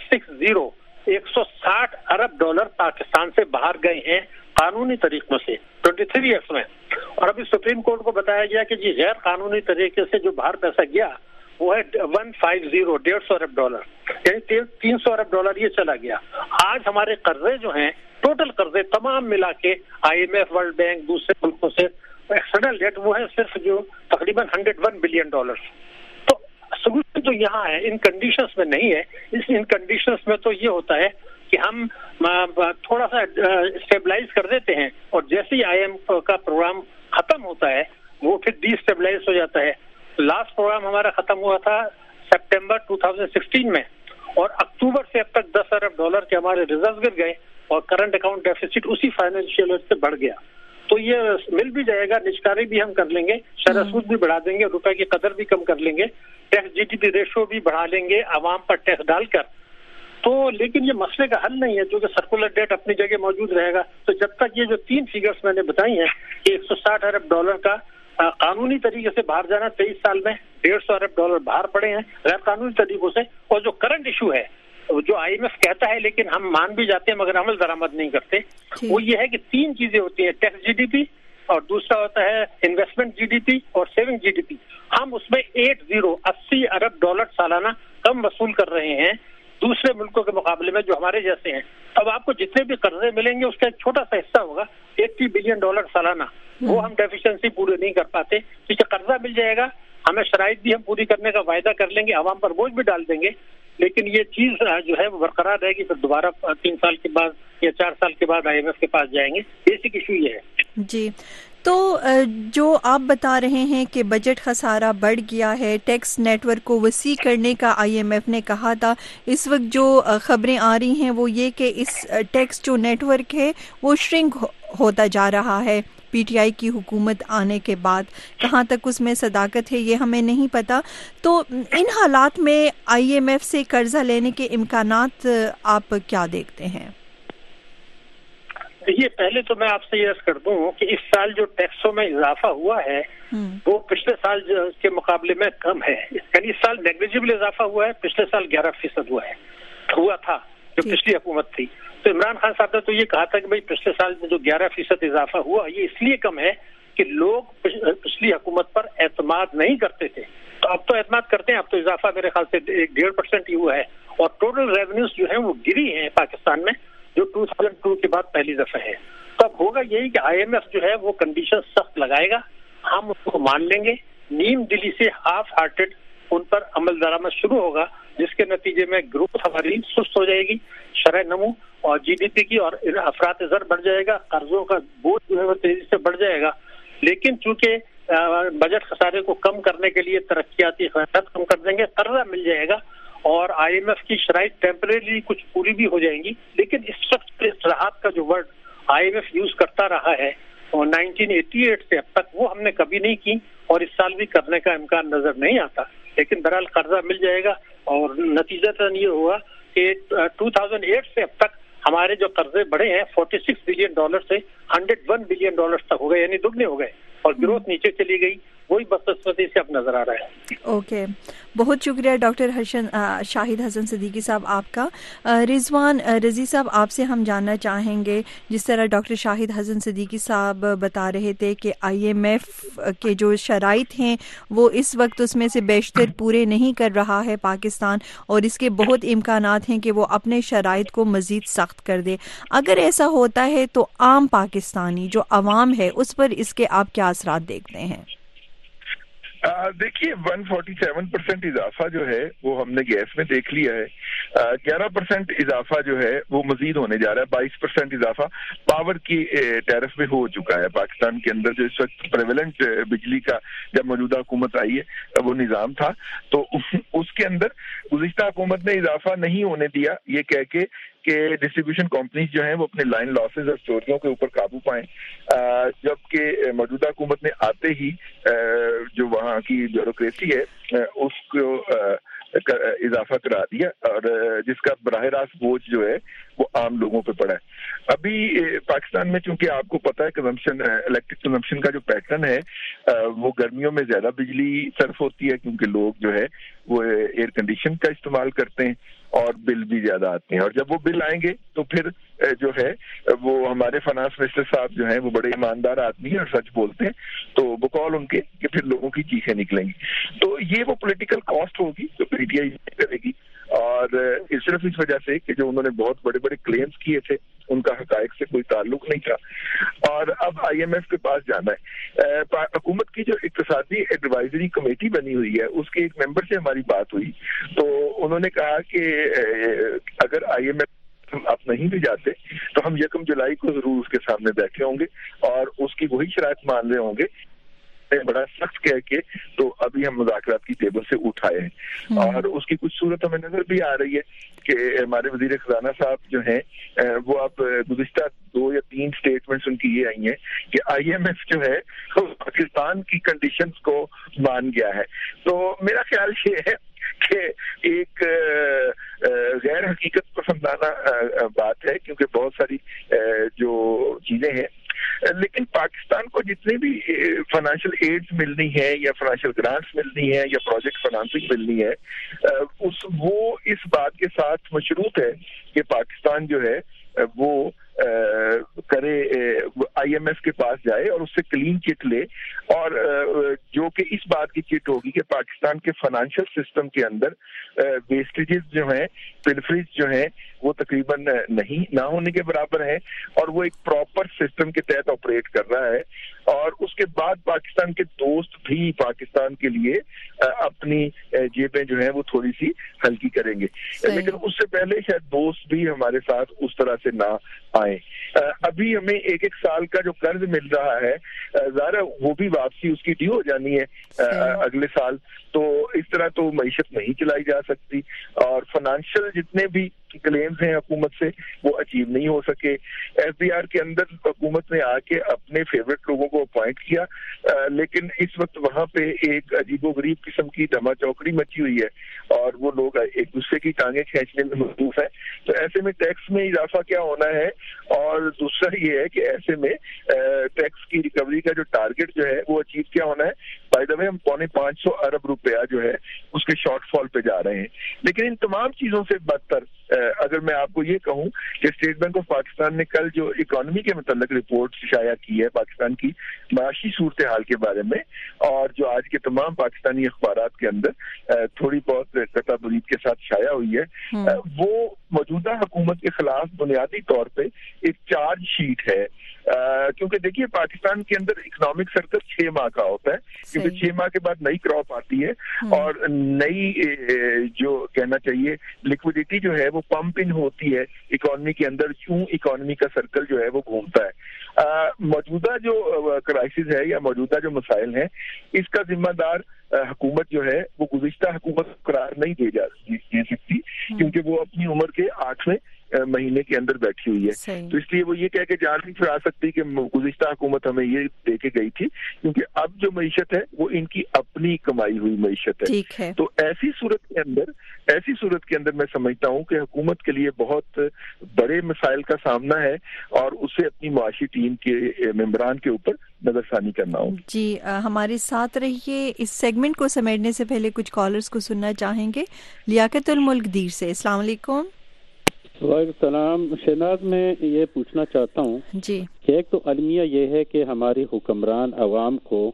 एक सौ साठ अरब डॉलर पाकिस्तान से बाहर गए हैं कानूनी तरीकों से तेईस इयर्स में। और अभी सुप्रीम कोर्ट को बताया गया कि जी गैर कानूनी तरीके से जो बाहर पैसा गया वो है एक सौ पचास, डेढ़ सौ अरब डॉलर, यानी तीन सौ अरब डॉलर ये चला गया। आज हमारे कर्जे जो हैं, टोटल कर्जे तमाम मिला के आईएमएफ, वर्ल्ड बैंक, दूसरे मुल्कों से एक्सटर्नल डेट, वो है सिर्फ जो तकरीबन एक सौ एक बिलियन डॉलर। तो सबूत तो यहाँ है, इन कंडीशंस में नहीं है। इस इन कंडीशंस में तो ये होता है कि हम थोड़ा सा स्टेबलाइज कर देते हैं और जैसे ही आईएमएफ का प्रोग्राम खत्म होता है वो फिर डिस्टेबलाइज हो जाता है। लास्ट प्रोग्राम हमारा खत्म हुआ था सितंबर दो हज़ार सोलह में और अक्टूबर से अब तक दस अरब डॉलर के हमारे रिजर्व गिर गए और करंट अकाउंट डेफिसिट उसी फाइनेंशियल ईयर से बढ़ गया। तो ये मिल भी जाएगा, निचकारी भी हम कर लेंगे, शरह सूद भी बढ़ा देंगे, रुपए की कदर भी कम कर लेंगे, टैक्स जीडीपी रेशो भी बढ़ा लेंगे आवाम पर टैक्स डालकर। तो लेकिन ये मसले का हल नहीं है, जो कि सर्कुलर डेट अपनी जगह मौजूद रहेगा। तो जब तक ये जो तीन फिगर्स मैंने बताई हैं कि एक सौ साठ अरब डॉलर का कानूनी तरीके से बाहर जाना तेईस साल में, डेढ़ सौ अरब डॉलर बाहर पड़े हैं गैर कानूनी तरीकों से, और जो करंट इशू है जो आईएमएफ कहता है लेकिन हम मान भी जाते हैं मगर अमल दरामद नहीं करते, वो ये है कि तीन चीजें होती हैं, टैक्स जीडीपी और दूसरा होता है इन्वेस्टमेंट जीडीपी और सेविंग जीडीपी। हम उसमें एट जीरो अस्सी अरब डॉलर सालाना कम वसूल कर रहे हैं दूसरे मुल्कों के मुकाबले में जो हमारे जैसे हैं। अब आपको जितने भी कर्जे मिलेंगे उसका एक छोटा सा हिस्सा होगा, अस्सी बिलियन डॉलर सालाना, वो हम डेफिशिएंसी पूरी नहीं कर पाते। क्योंकि कर्जा मिल जाएगा, हमें शराइत भी हम पूरी करने का वायदा कर लेंगे, आवाम पर बोझ भी डाल देंगे, लेकिन ये चीज जो है वो बरकरार रहेगी। फिर दोबारा तीन साल के बाद या चार साल के बाद आईएमएफ के पास जाएंगे। बेसिक इशू ये है जी। तो जो आप बता रहे हैं कि बजट खसारा बढ़ गया है, टैक्स नेटवर्क को वसी करने का आईएमएफ ने कहा था, इस वक्त जो खबरें आ रही हैं वो ये कि इस टैक्स जो नेटवर्क है वो श्रिंक होता जा रहा है पीटीआई की हुकूमत आने के बाद। कहाँ तक उसमें सदाकत है ये हमें नहीं पता। तो इन हालात में आईएमएफ से कर्जा लेने के इम्कानात आप क्या देखते हैं? देखिए, पहले तो मैं आपसे ये अर्ज कर दूं कि इस साल जो टैक्सों में इजाफा हुआ है वो पिछले साल के मुकाबले में कम है, यानी इस साल नेग्लिजिबल इजाफा हुआ है, पिछले साल ग्यारह फीसद हुआ है हुआ था जो पिछली हुकूमत थी। तो इमरान खान साहब ने तो ये कहा था कि भाई पिछले साल में जो ग्यारह फीसद इजाफा हुआ ये इसलिए कम है कि लोग पिछली हुकूमत पर एतमाद नहीं करते थे, तो अब तो एतमाद करते हैं, अब तो इजाफा मेरे ख्याल से एक डेढ़ परसेंट ही हुआ है और टोटल रेवेन्यूज जो है वो गिरी हैं पाकिस्तान में, जो दो हज़ार दो के बाद पहली दफा है। तब होगा यही कि आईएमएफ जो है वो कंडीशन सख्त लगाएगा, हम उसको मान लेंगे, नीम दिली से हाफ हार्टेड उन पर अमल दरामद शुरू होगा, जिसके नतीजे में ग्रोथ हमारी सुस्त हो जाएगी, शरह नमू और जीडीपी की और अफरात ज़र बढ़ जाएगा, कर्जों का बोझ जो है वो तेजी से बढ़ जाएगा। लेकिन चूंकि बजट खसारे को कम करने के लिए तरक्याती खर्च कम कर देंगे, कर्जा मिल जाएगा और आईएमएफ की शराइत टेम्परेरी कुछ पूरी भी हो जाएंगी। लेकिन इस वक्त इस राहत का जो वर्ड आईएमएफ यूज करता रहा है और नाइनटीन एटी एट से अब तक वो हमने कभी नहीं की और इस साल भी करने का इम्कान नजर नहीं आता। लेकिन बहरहाल कर्जा मिल जाएगा और नतीजतन ये हुआ कि दो हज़ार आठ से अब तक हमारे जो कर्जे बढ़े हैं छियालीस बिलियन डॉलर से एक सौ एक बिलियन डॉलर तक हो गए, यानी दुगने हो गए और ग्रोथ नीचे चली गई। वही बदकिस्मती से अब नजर आ रहा है। ओके, बहुत शुक्रिया डॉक्टर हसन शाहिद हसन सिद्दीकी साहब आपका। रिजवान रजी साहब, आपसे हम जानना चाहेंगे, जिस तरह डॉक्टर शाहिद हसन सिद्दीकी साहब बता रहे थे कि आईएमएफ के जो शराइत हैं वो इस वक्त उसमें से बेशतर पूरे नहीं कर रहा है पाकिस्तान और इसके बहुत इम्कानात हैं कि वो अपने शराइत को मज़ीद सख्त कर दे। अगर ऐसा होता है तो आम पाकिस्तानी जो अवाम है उस पर इसके आप क्या असरात देखते हैं? देखिए, एक सौ सैंतालीस परसेंट इजाफा जो है वो हमने गैस में देख लिया है, ग्यारह परसेंट इजाफा जो है वो मजीद होने जा रहा है, बाईस परसेंट इजाफा पावर की टैरिफ में हो चुका है पाकिस्तान के अंदर। जो इस वक्त प्रेवलेंट बिजली का जब मौजूदा हुकूमत आई है वो निज़ाम था, तो उसके अंदर गुज़िश्ता हुकूमत ने इजाफा नहीं होने दिया, ये कह के कि डिस्ट्रीब्यूशन कंपनीज जो हैं वो अपने लाइन लॉसेज और चोरियों के ऊपर काबू पाएं, जबकि मौजूदा हुकूमत ने आते ही जो वहाँ की ब्यूरोक्रेसी है उसको इजाफा करा दिया और जिसका बराह रास्त बोझ जो है वो आम लोगों पे पड़ा है। अभी पाकिस्तान में चूंकि आपको पता है कंजम्पशन, इलेक्ट्रिक कंजम्पशन का जो पैटर्न है वो गर्मियों में ज्यादा बिजली सर्फ होती है क्योंकि लोग जो है वो एयर कंडीशन का इस्तेमाल करते हैं और बिल भी ज्यादा आते हैं। और जब वो बिल आएंगे तो फिर जो है वो हमारे फाइनेंस मिनिस्टर साहब जो हैं वो बड़े ईमानदार आदमी हैं और सच बोलते हैं, तो बकौल उनके कि फिर लोगों की चीखें निकलेंगी। तो ये वो पॉलिटिकल कॉस्ट होगी जो पीटीआई करेगी और सिर्फ इस वजह से कि जो उन्होंने बहुत बड़े बड़े क्लेम्स किए थे उनका हकायक से कोई ताल्लुक नहीं था और अब आईएमएफ के पास जाना है। हुकूमत की जो इक्तिसादी एडवाइजरी कमेटी बनी हुई है उसके एक मेंबर से हमारी बात हुई तो उन्होंने कहा कि अगर आईएमएफ आप नहीं भी जाते तो हम यकम जुलाई को जरूर उसके सामने बैठे होंगे और उसकी वही शराइत मान रहे होंगे, बड़ा सख्त कह के तो अभी हम मुज़ाकरात की टेबल से उठाए हैं। और उसकी कुछ सूरत हमें नजर भी आ रही है कि हमारे वजीर खजाना साहब जो हैं वो अब गुज़िश्ता दो या तीन स्टेटमेंट्स उनकी ये आई हैं कि आईएमएफ जो है वो पाकिस्तान की कंडीशंस को मान गया है। तो मेरा ख्याल ये है कि एक गैर हकीकत पसंदाना बात है क्योंकि बहुत सारी जो चीजें हैं, लेकिन पाकिस्तान को जितनी भी फाइनेंशियल एड्स मिलनी है या फाइनेंशियल ग्रांट्स मिलनी है या प्रोजेक्ट फाइनेंसिंग मिलनी है उस वो इस बात के साथ मशरूत है कि पाकिस्तान जो है वो आ, करे आईएमएफ के पास जाए और उससे क्लीन चिट ले और आ, जो कि इस बात की चिट होगी कि पाकिस्तान के फाइनेंशियल सिस्टम के अंदर वेस्टेजेस जो हैं, पिलफरीज जो हैं वो तकरीबन नहीं ना होने के बराबर है और वो एक प्रॉपर सिस्टम के तहत ऑपरेट कर रहा है। और उसके बाद पाकिस्तान के दोस्त भी पाकिस्तान के लिए अपनी जेबें जो हैं वो थोड़ी सी हल्की करेंगे, लेकिन उससे पहले शायद दोस्त भी हमारे साथ उस तरह से ना आए। अभी हमें एक एक साल का जो कर्ज मिल रहा है ज़ाहिर वो भी वापसी उसकी ड्यू हो जानी है अगले साल, तो इस तरह तो मईशत नहीं चलाई जा सकती और फाइनेंशियल जितने भी क्लेम्स हैं हुकूमत से वो अचीव नहीं हो सके। एफबीआर के अंदर हुकूमत ने आके अपने फेवरेट लोगों को अपॉइंट किया, आ, लेकिन इस वक्त वहाँ पे एक अजीबोगरीब किस्म की धमा चौकड़ी मची हुई है और वो लोग एक दूसरे की टांगे खींचने में मसरूफ है। तो ऐसे में टैक्स में इजाफा क्या होना है और दूसरा ये है कि ऐसे में टैक्स की रिकवरी का जो टारगेट जो है वो अचीव क्या होना है। بائی دا وے ہم پونے پانچ سو ارب روپیہ جو ہے اس کے شارٹ فال پہ جا رہے ہیں. لیکن ان تمام چیزوں سے بدتر اگر میں آپ کو یہ کہوں کہ اسٹیٹ بینک آف پاکستان نے کل جو اکانومی کے متعلق رپورٹ شائع کی ہے پاکستان کی معاشی صورتحال کے بارے میں، اور جو آج کے تمام پاکستانی اخبارات کے اندر تھوڑی بہت قطع برید کے ساتھ شائع ہوئی ہے، وہ موجودہ حکومت کے خلاف بنیادی طور پہ ایک چارج شیٹ ہے. کیونکہ دیکھیے پاکستان کے اندر اکنامک سرکل چھ ماہ کا ہوتا ہے، کیونکہ چھ ماہ کے بعد نئی کراپ آتی ہے اور نئی جو کہنا چاہیے لکوڈیٹی جو ہے وہ پمپ ان ہوتی ہے اکانومی کے اندر، کیوں اکانومی کا سرکل جو ہے وہ گھومتا ہے. موجودہ جو کرائسس ہے یا موجودہ جو مسائل ہیں اس کا ذمہ دار حکومت جو ہے وہ گزشتہ حکومت قرار نہیں دے جا دے سکتی، کیونکہ وہ اپنی عمر کے آٹھویں مہینے کے اندر بیٹھی ہوئی ہے. تو اس لیے وہ یہ کہہ کے جان نہیں چھڑا سکتی کہ گزشتہ حکومت ہمیں یہ دے کے گئی تھی، کیونکہ اب جو معیشت ہے وہ ان کی اپنی کمائی ہوئی معیشت ہے. تو ایسی صورت کے اندر ایسی صورت کے اندر میں سمجھتا ہوں کہ حکومت کے لیے بہت بڑے مسائل کا سامنا ہے اور اسے اپنی معاشی ٹیم کے ممبران کے اوپر نظر ثانی کرنا ہوگا. جی ہمارے ساتھ رہیے. اس سیگمنٹ کو سمیٹنے سے پہلے کچھ کالرز کو سننا چاہیں گے. لیاقت الملک دیر سے. السلام علیکم. وعلیکم السلام. شہناز میں یہ پوچھنا چاہتا ہوں جی کہ ایک تو المیہ یہ ہے کہ ہماری حکمران عوام کو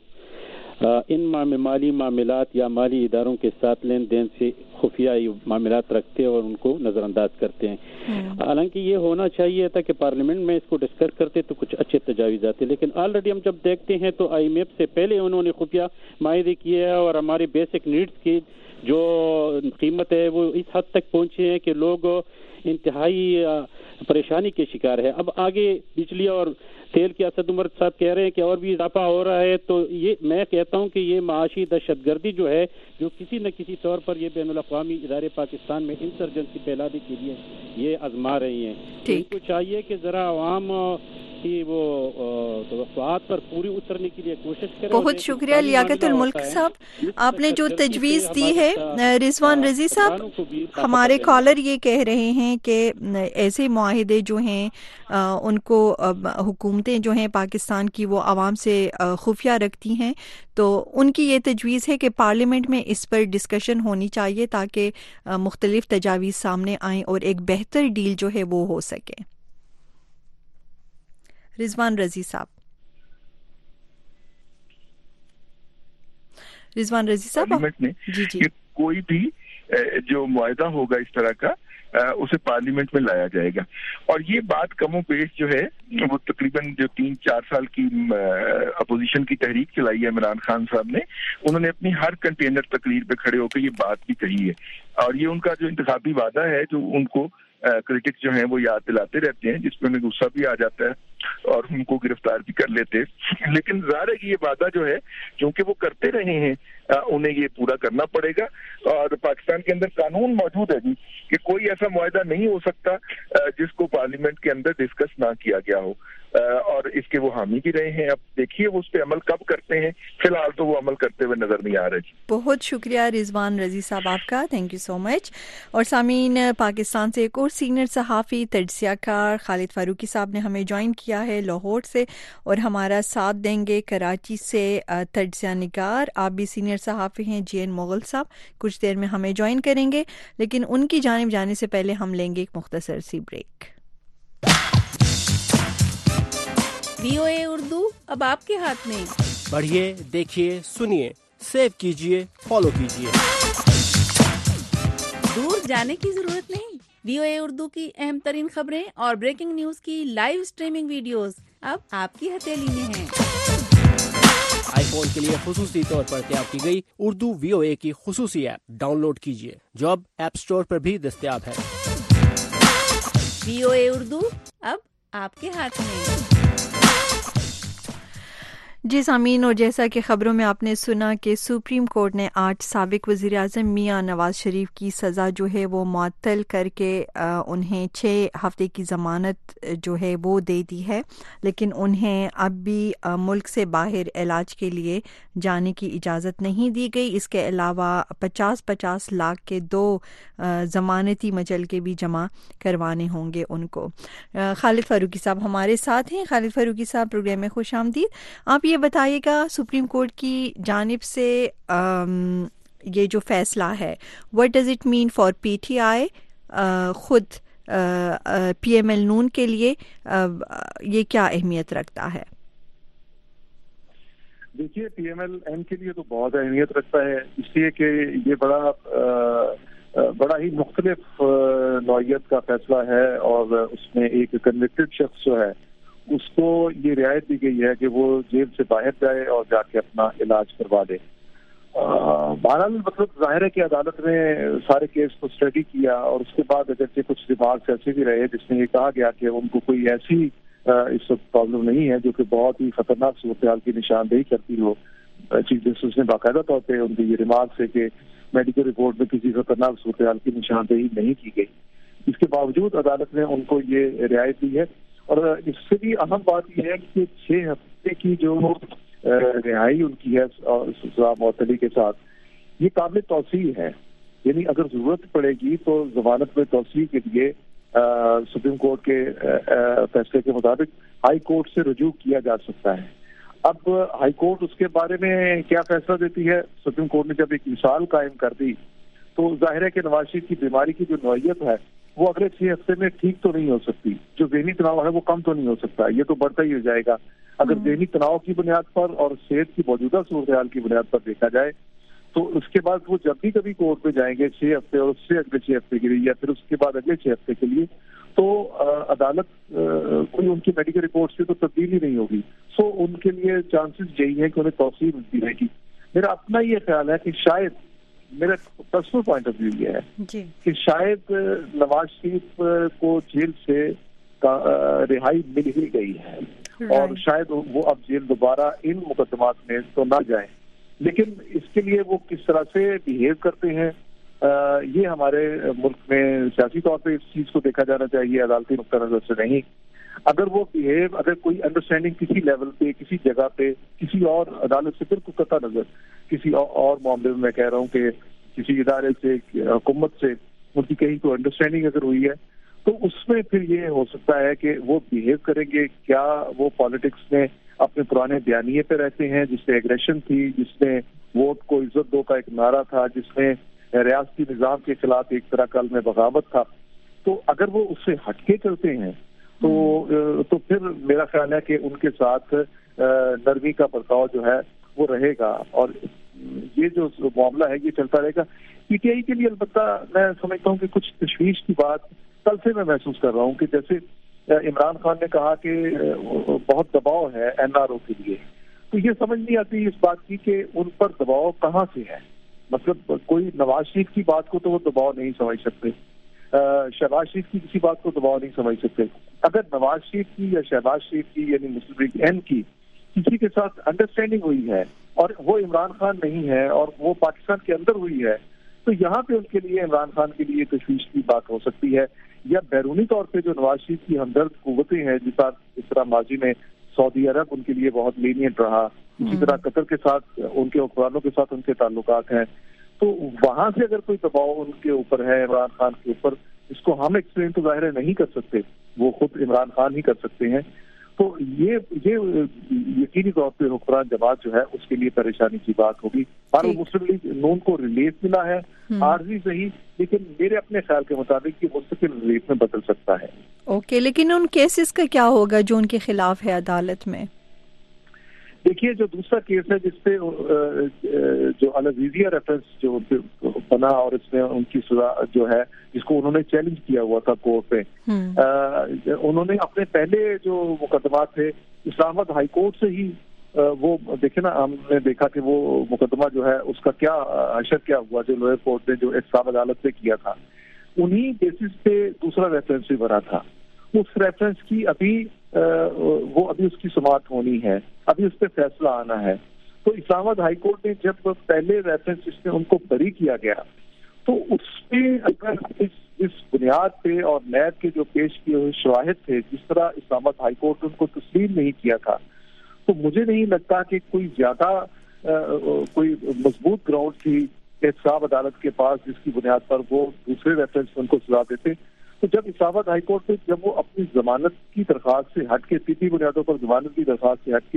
ان مالی معاملات یا مالی اداروں کے ساتھ لین دین سے خفیہ معاملات رکھتے اور ان کو نظر انداز کرتے ہیں. حالانکہ یہ ہونا چاہیے تھا کہ پارلیمنٹ میں اس کو ڈسکس کرتے تو کچھ اچھے تجاویز آتے، لیکن آلریڈی ہم جب دیکھتے ہیں تو آئی ایم ایف سے پہلے انہوں نے خفیہ معاہدے کیے ہیں اور ہماری بیسک نیڈز کی جو قیمت ہے وہ اس حد تک پہنچے ہیں کہ لوگ انتہائی پریشانی کے شکار ہے. اب آگے بجلی اور تیل کے اسد عمر صاحب کہہ رہے ہیں کہ اور بھی اضافہ ہو رہا ہے، تو یہ میں کہتا ہوں کہ یہ معاشی دہشت گردی جو ہے جو کسی نہ کسی طور پر یہ بین الاقوامی ادارے پاکستان میں انسرجنسی پھیلانے کے لیے یہ آزما رہی ہیں. ان کو چاہیے کہ ذرا عوام کی وہ توقعات پر پوری اترنے کے لیے کوشش کریں. بہت شکریہ لیاقت الملک صاحب. آپ نے جو تجویز دی ہے رضوان رضی صاحب، ہمارے کالر یہ کہہ رہے ہیں کہ ایسے معاہدے جو ہیں ان کو حکومتیں جو ہیں پاکستان کی وہ عوام سے خفیہ رکھتی ہیں، تو ان کی یہ تجویز ہے کہ پارلیمنٹ میں اس پر ڈسکشن ہونی چاہیے تاکہ مختلف تجاویز سامنے آئیں اور ایک بہتر ڈیل جو ہے وہ ہو سکے. رضوان رضی صاحب. رضوان رضی صاحب جی جی کوئی بھی جو معاہدہ ہوگا اس طرح کا اسے پارلیمنٹ میں لایا جائے گا، اور یہ بات کم و بیش جو ہے وہ تقریباً جو تین چار سال کی اپوزیشن کی تحریک چلائی ہے عمران خان صاحب نے، انہوں نے اپنی ہر کنٹینر تقریر پہ کھڑے ہو کے یہ بات بھی کہی ہے، اور یہ ان کا جو انتخابی وعدہ ہے جو ان کو کرٹکس جو ہیں وہ یاد دلاتے رہتے ہیں، جس پہ انہیں غصہ بھی آ جاتا ہے اور ان کو گرفتار بھی کر لیتے. لیکن ظاہر ہے کہ یہ وعدہ جو ہے کیونکہ وہ کرتے رہے ہیں انہیں یہ پورا کرنا پڑے گا. اور پاکستان کے اندر قانون موجود ہے جی کہ کوئی ایسا معاہدہ نہیں ہو سکتا جس کو پارلیمنٹ کے اندر ڈسکس نہ کیا گیا ہو، اور اس کے وہ حامی بھی رہے ہیں. اب دیکھیے وہ اس پہ عمل کب کرتے ہیں، فی الحال تو وہ عمل کرتے ہوئے نظر نہیں آ رہے. جی بہت شکریہ رضوان رضی صاحب آپ کا، تھینک یو سو مچ. اور سامعین، پاکستان سے ایک اور سینئر صحافی تجزیہ کار خالد فاروقی صاحب نے ہمیں جوائن کیا ہے لاہور سے، اور ہمارا ساتھ دیں گے کراچی سے تجزیہ نگار. آپ بھی سینئر صحافی ہیں جی این مغل صاحب، کچھ دیر میں ہمیں جوائن کریں گے، لیکن ان کی جانب جانے سے پہلے ہم لیں گے ایک مختصر سی بریک. وی او اے اردو اب آپ کے ہاتھ میں. پڑھیے، دیکھیے، سنیے، سیو کیجیے، فالو کیجیے. دور جانے کی ضرورت نہیں. وی او اے اردو کی اہم ترین خبریں اور بریکنگ نیوز کی لائیو سٹریمنگ ویڈیوز اب آپ کی ہتھیلی میں ہیں. آئی فون کے لیے خصوصی طور پر تیار کی گئی اردو وی او اے کی خصوصی ایپ ڈاؤن لوڈ کیجیے، جو اب ایپ اسٹور پر بھی دستیاب ہے. وی او اے اردو اب آپ کے ہاتھ میں. جی سامعین، اور جیسا کہ خبروں میں آپ نے سنا کہ سپریم کورٹ نے آج سابق وزیر اعظم میاں نواز شریف کی سزا جو ہے وہ معطل کر کے انہیں چھ ہفتے کی ضمانت جو ہے وہ دے دی ہے، لیکن انہیں اب بھی ملک سے باہر علاج کے لیے جانے کی اجازت نہیں دی گئی. اس کے علاوہ پچاس پچاس لاکھ کے دو ضمانتی مچلکے بھی جمع کروانے ہوں گے ان کو. خالد فاروقی صاحب ہمارے ساتھ ہیں. خالد فاروقی صاحب، پروگرام میں خوش آمدید. آپ یہ بتائیے گا سپریم کورٹ کی جانب سے یہ جو فیصلہ ہے what does it mean for P T I خود پی ایم ایل نون کے لیے یہ کیا اہمیت رکھتا ہے؟ دیکھیے پی ایم ایل این کے لیے تو بہت اہمیت رکھتا ہے، اس لیے کہ یہ بڑا بڑا ہی مختلف نوعیت کا فیصلہ ہے، اور اس میں ایک کنوکٹڈ شخص جو ہے اس کو یہ رعایت دی گئی ہے کہ وہ جیل سے باہر جائے اور جا کے اپنا علاج کروا دے۔ بہرحال مطلب ظاہر ہے کہ عدالت نے سارے کیس کو اسٹڈی کیا، اور اس کے بعد اگرچہ کچھ ریمارکس ایسے بھی رہے جس میں یہ کہا گیا کہ ان کو کوئی ایسی اس وقت پرابلم نہیں ہے جو کہ بہت ہی خطرناک صورتحال کی نشاندہی کرتی ہو۔ چیف جسٹس نے باقاعدہ طور پہ ان کی یہ ریمارکس ہے کہ میڈیکل رپورٹ میں کسی خطرناک صورتحال کی نشاندہی نہیں کی گئی، اس کے باوجود عدالت نے ان کو یہ رعایت دی ہے۔ اور اس سے بھی اہم بات یہ ہے کہ چھ ہفتے کی جو رہائی ان کی ہے سزا معطلی کے ساتھ، یہ قابل توسیع ہے، یعنی اگر ضرورت پڑے گی تو ضمانت میں توسیع کے لیے سپریم کورٹ کے فیصلے کے مطابق ہائی کورٹ سے رجوع کیا جا سکتا ہے۔ اب ہائی کورٹ اس کے بارے میں کیا فیصلہ دیتی ہے؟ سپریم کورٹ نے جب ایک مثال قائم کر دی تو ظاہر ہے کہ نواز شریف کی بیماری کی جو نوعیت ہے وہ اگلے چھ ہفتے میں ٹھیک تو نہیں ہو سکتی، جو ذہنی تناؤ ہے وہ کم تو نہیں ہو سکتا، یہ تو بڑھتا ہی ہو جائے گا۔ اگر ذہنی تناؤ کی بنیاد پر اور صحت کی موجودہ صورتحال کی بنیاد پر دیکھا جائے تو اس کے بعد وہ جب بھی کبھی کورٹ میں جائیں گے چھ ہفتے اور اس سے اگلے چھ ہفتے کے لیے یا پھر اس کے بعد اگلے چھ ہفتے کے لیے، تو عدالت کوئی ان کی میڈیکل رپورٹ سے تو تبدیلی نہیں ہوگی، سو ان کے لیے چانسز یہی ہے کہ انہیں توسیع ملتی رہے گی۔ میرا اپنا یہ خیال ہے کہ شاید میرا پرسنل پوائنٹ آف ویو یہ ہے کہ شاید نواز شریف کو جیل سے رہائی مل ہی گئی ہے اور شاید وہ اب جیل دوبارہ ان مقدمات میں تو نہ جائیں، لیکن اس کے لیے وہ کس طرح سے بیہیو کرتے ہیں یہ ہمارے ملک میں سیاسی طور پہ اس چیز کو دیکھا جانا چاہیے، عدالتی نقطہ نظر سے نہیں۔ اگر وہ بیہیو اگر کوئی انڈرسٹینڈنگ کسی لیول پہ کسی جگہ پہ کسی اور عدالت سے بالکل قطع نظر کسی اور معاملے میں میں کہہ رہا ہوں کہ کسی ادارے سے حکومت سے ان کی کہیں کوئی انڈرسٹینڈنگ اگر ہوئی ہے تو اس میں پھر یہ ہو سکتا ہے کہ وہ بیہیو کریں گے، کیا وہ پالیٹکس میں اپنے پرانے بیانیے پہ رہتے ہیں جس میں ایگریشن تھی، جس میں ووٹ کو عزت دو کا ایک نعرہ تھا، جس میں ریاستی نظام کے خلاف ایک طرح کل میں بغاوت تھا، تو اگر وہ اس سے ہٹ کے چلتے ہیں تو تو پھر میرا خیال ہے کہ ان کے ساتھ نرمی کا برتاؤ جو ہے وہ رہے گا، اور یہ جو معاملہ ہے یہ چلتا رہے گا۔ پی ٹی آئی کے لیے البتہ میں سمجھتا ہوں کہ کچھ تشویش کی بات کل سے میں محسوس کر رہا ہوں کہ جیسے عمران خان نے کہا کہ بہت دباؤ ہے این آر او کے لیے، تو یہ سمجھ نہیں آتی اس بات کی کہ ان پر دباؤ کہاں سے ہے۔ مطلب کوئی نواز شریف کی بات کو تو وہ دباؤ نہیں سمجھ سکتے، شہباز شریف کی کسی بات کو دباؤ نہیں سمجھ سکتے۔ اگر نواز شریف کی یا شہباز شریف کی یعنی مسلم لیگ این کی کسی کے ساتھ انڈرسٹینڈنگ ہوئی ہے اور وہ عمران خان نہیں ہے اور وہ پاکستان کے اندر ہوئی ہے تو یہاں پہ ان کے لیے عمران خان کے لیے تشویش کی بات ہو سکتی ہے، یا بیرونی طور پہ جو نواز شریف کی ہمدرد قوتیں ہیں جس جس طرح ماضی میں سعودی عرب ان کے لیے بہت لینینٹ رہا، اسی طرح قطر کے ساتھ ان کے حکمرانوں کے ساتھ ان کے تعلقات ہیں، تو وہاں سے اگر کوئی دباؤ ان کے اوپر ہے عمران خان کے اوپر، اس کو ہم ایکسپلین تو ظاہر نہیں کر سکتے، وہ خود عمران خان ہی کر سکتے ہیں، تو یہ یہ یقینی طور پہ حکمران جماعت جو ہے اس کے لیے پریشانی کی بات ہوگی۔ اور مسلم لیگ نون کو ریلیف ملا ہے عارضی صحیح، لیکن میرے اپنے خیال کے مطابق یہ مستقل ریلیف میں بدل سکتا ہے۔ اوکے، لیکن ان کیسز کا کیا ہوگا جو ان کے خلاف ہے عدالت میں؟ دیکھیے جو دوسرا کیس ہے جس پہ جو العزیزیہ ریفرنس جو بنا اور اس میں ان کی سزا جو ہے جس کو انہوں نے چیلنج کیا ہوا تھا کورٹ پہ، انہوں نے اپنے پہلے جو مقدمات تھے اسلام آباد ہائی کورٹ سے ہی وہ دیکھے نا، ہم نے دیکھا کہ وہ مقدمہ جو ہے اس کا کیا حشر کیا ہوا جو لوئر کورٹ نے جو احتساب عدالت سے کیا تھا، انہی بیسس پہ دوسرا ریفرنس بھی بنا تھا۔ اس ریفرنس کی ابھی وہ ابھی اس کی سماعت ہونی ہے، ابھی اس پہ فیصلہ آنا ہے، تو اسلام آباد ہائی کورٹ نے جب پہلے ریفرنس جس میں ان کو بری کیا گیا تو اس پہ اگر اس اس بنیاد پہ اور نیب کے جو پیش کیے ہوئے شواہد تھے جس طرح اسلام آباد ہائی کورٹ نے ان کو تسلیم نہیں کیا تھا، تو مجھے نہیں لگتا کہ کوئی زیادہ کوئی مضبوط گراؤنڈ تھی احتساب عدالت کے پاس جس کی بنیاد پر وہ دوسرے ریفرنس ان کو سزا دیتے۔ تو جب اسلام آباد ہائی کورٹ نے جب وہ اپنی ضمانت کی درخواست سے ہٹ کے طبی بنیادوں پر ضمانت کی درخواست سے ہٹ کے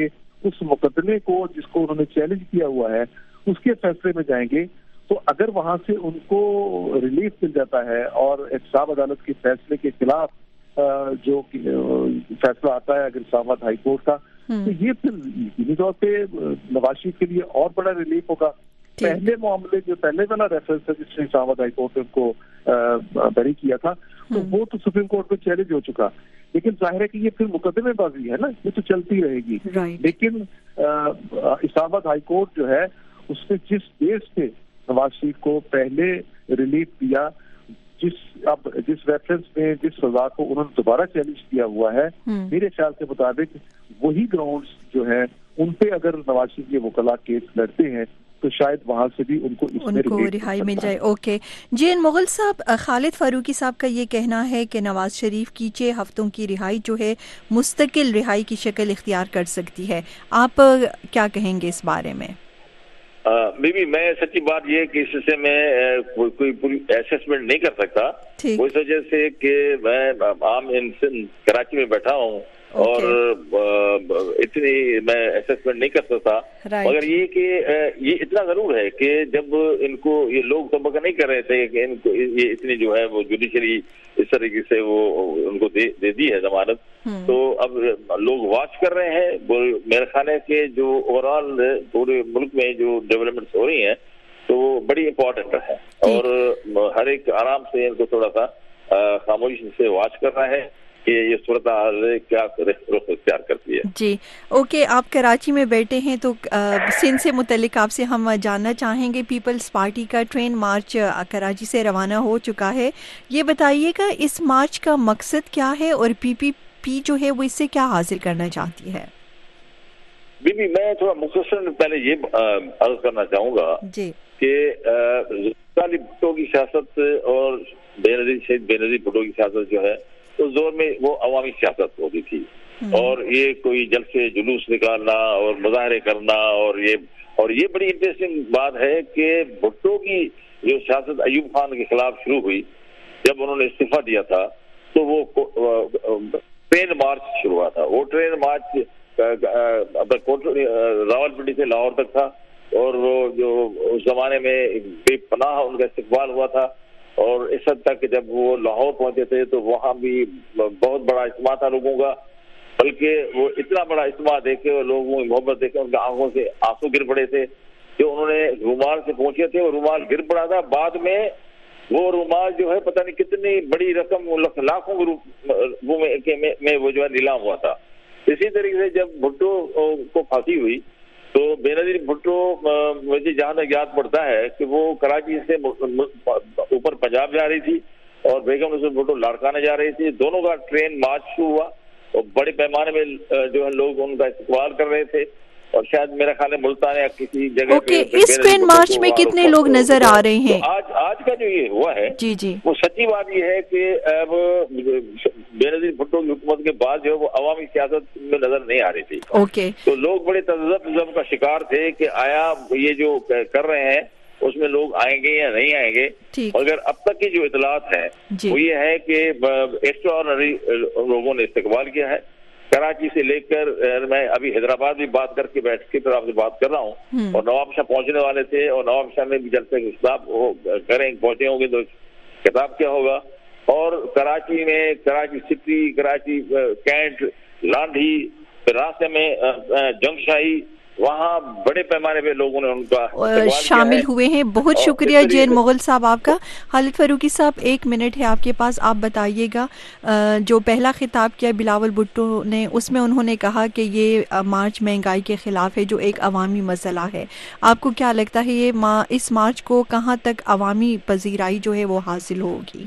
اس مقدمے کو جس کو انہوں نے چیلنج کیا ہوا ہے اس کے فیصلے میں جائیں گے. تو اگر وہاں سے ان کو ریلیف مل جاتا ہے اور احتساب عدالت کے فیصلے کے خلاف جو فیصلہ آتا ہے اگر اسلام آباد ہائی کورٹ کا, تو یہ پھر یقینی طور پہ نواز شریف کے لیے اور بڑا ریلیف ہوگا. پہلے معاملے جو پہلے والا ریفرنس ہے جس نے اسلام آباد ہائی کورٹ نے ان کو بری کیا تھا, تو وہ تو سپریم کورٹ میں چیلنج ہو چکا. لیکن ظاہر ہے کہ یہ پھر مقدمے بازی ہے نا, یہ تو چلتی رہے گی. لیکن اسلام آباد ہائی کورٹ جو ہے اس نے جس بیس پہ نواز شریف کو پہلے ریلیف دیا, جس اب جس ریفرنس میں جس سزا کو انہوں نے دوبارہ چیلنج کیا ہوا ہے, میرے خیال کے مطابق وہی گراؤنڈز جو ہے ان پہ اگر نواز شریف کے وکلاء کیس لڑتے ہیں تو شاید وہاں سے بھی ان کو اس ان کو رہائی مل جائے. اوکے جی این مغل صاحب, خالد فاروقی صاحب کا یہ کہنا ہے کہ نواز شریف کی چھ ہفتوں کی رہائی جو ہے مستقل رہائی کی شکل اختیار کر سکتی ہے. آپ کیا کہیں گے اس بارے میں؟ بی بی میں سچی بات یہ کہ اس سے میں کوئی پوری اسسمنٹ نہیں کر سکتا, اس وجہ سے کہ میں عام انسان کراچی میں بیٹھا ہوں اور اتنی میں اسسمنٹ نہیں کر سکتا. مگر یہ کہ یہ اتنا ضرور ہے کہ جب ان کو یہ لوگ توقع نہیں کر رہے تھے کہ ان کو یہ اتنی جو ہے وہ جوڈیشری اس طریقے سے وہ ان کو دے دی ہے ضمانت, تو اب لوگ واچ کر رہے ہیں. میرے خیال ہے کہ جو اوور آل پورے ملک میں جو ڈیولپمنٹس ہو رہی ہیں تو وہ بڑی امپورٹنٹ ہے, اور ہر ایک آرام سے ان کو تھوڑا سا خاموشی سے واچ کر رہا ہے کہ یہ صورتحال کیا رخ اختیار کرتی ہے. جی اوکے, آپ کراچی میں بیٹھے ہیں تو سندھ سے متعلق آپ سے ہم جاننا چاہیں گے. پیپلز پارٹی کا ٹرین مارچ کراچی سے روانہ ہو چکا ہے, یہ بتائیے گا اس مارچ کا مقصد کیا ہے اور پی پی پی جو ہے وہ اس سے کیا حاصل کرنا چاہتی ہے؟ بی بی میں تھوڑا مختصر پہلے یہ عرض کرنا چاہوں گا جی کہ علی بھٹو کی سیاست اور بے نظیر شہید بے نظیر بھٹو کی سیاست جو ہے اس دور میں وہ عوامی سیاست ہوتی تھی, اور یہ کوئی جلسے جلوس نکالنا اور مظاہرے کرنا, اور یہ اور یہ بڑی انٹرسٹنگ بات ہے کہ بھٹو کی جو سیاست ایوب خان کے خلاف شروع ہوئی جب انہوں نے استعفیٰ دیا تھا تو وہ ٹرین مارچ شروع ہوا تھا. وہ ٹرین مارچ راول پنڈی سے لاہور تک تھا, اور وہ جو اس زمانے میں بے پناہ ان کا استقبال ہوا تھا, اور اس حد تک جب وہ لاہور پہنچے تھے تو وہاں بھی بہت بڑا اجتماع تھا لوگوں کا, بلکہ وہ اتنا بڑا اجتماع دیکھے اور لوگوں کی محبت دیکھے ان کی آنکھوں سے آنسو گر پڑے تھے. جو انہوں نے رومال سے پہنچے تھے وہ رومال گر پڑا تھا, بعد میں وہ رومال جو ہے پتہ نہیں کتنی بڑی رقم لاکھوں میں وہ جو ہے نیلام ہوا تھا. اسی طریقے سے جب بھٹو کو پھانسی ہوئی تو بے نظیر بھٹو مجھے جہاں تک یاد پڑتا ہے کہ وہ کراچی سے اوپر پنجاب جا رہی تھی اور بیگم نظیر بھٹو لاڑکانہ جا رہی تھی. دونوں کا ٹرین مارچ شروع ہوا اور بڑے پیمانے میں جو ہے لوگ ان کا استقبال کر رہے تھے, اور شاید میرا خیال ہے ملتان یا کسی جگہ اوکے اس ٹرین مارچ میں کتنے لوگ نظر آ رہے ہیں؟ آج آج کا جو یہ ہوا ہے جی جی وہ سچی بات یہ ہے کہ اب بے نظیر بھٹو کی حکومت کے بعد جو ہے وہ عوامی سیاست میں نظر نہیں آ رہی تھی. اوکے تو لوگ بڑے تذبذب کا شکار تھے کہ آیا یہ جو کر رہے ہیں اس میں لوگ آئیں گے یا نہیں آئیں گے. مگر اب تک کی جو اطلاعات ہیں وہ یہ ہے کہ ایکسٹرا آرڈنری لوگوں نے استقبال کیا ہے. کراچی سے لے کر میں ابھی حیدرآباد بھی بات کر کے بیٹھ کے پھر آپ سے بات کر رہا ہوں, اور نواب شاہ پہنچنے والے تھے اور نواب شاہ میں بھی جلسے کے خطاب کریں پہنچے ہوں گے تو خطاب کیا ہوگا. اور کراچی میں کراچی سٹی, کراچی کینٹ, لانڈھی, پھر راستے میں جنگ شاہی, وہاں بڑے پیمانے پہ لوگوں نے ان کا شامل ہوئے ہیں. بہت شکریہ جین مغل صاحب آپ کا. خالد فاروقی صاحب ایک منٹ ہے آپ کے پاس, آپ بتائیے گا جو پہلا خطاب کیا بلاول بھٹو نے اس میں انہوں نے کہا کہ یہ مارچ مہنگائی کے خلاف ہے جو ایک عوامی مسئلہ ہے. آپ کو کیا لگتا ہے یہ اس مارچ کو کہاں تک عوامی پذیرائی جو ہے وہ حاصل ہوگی؟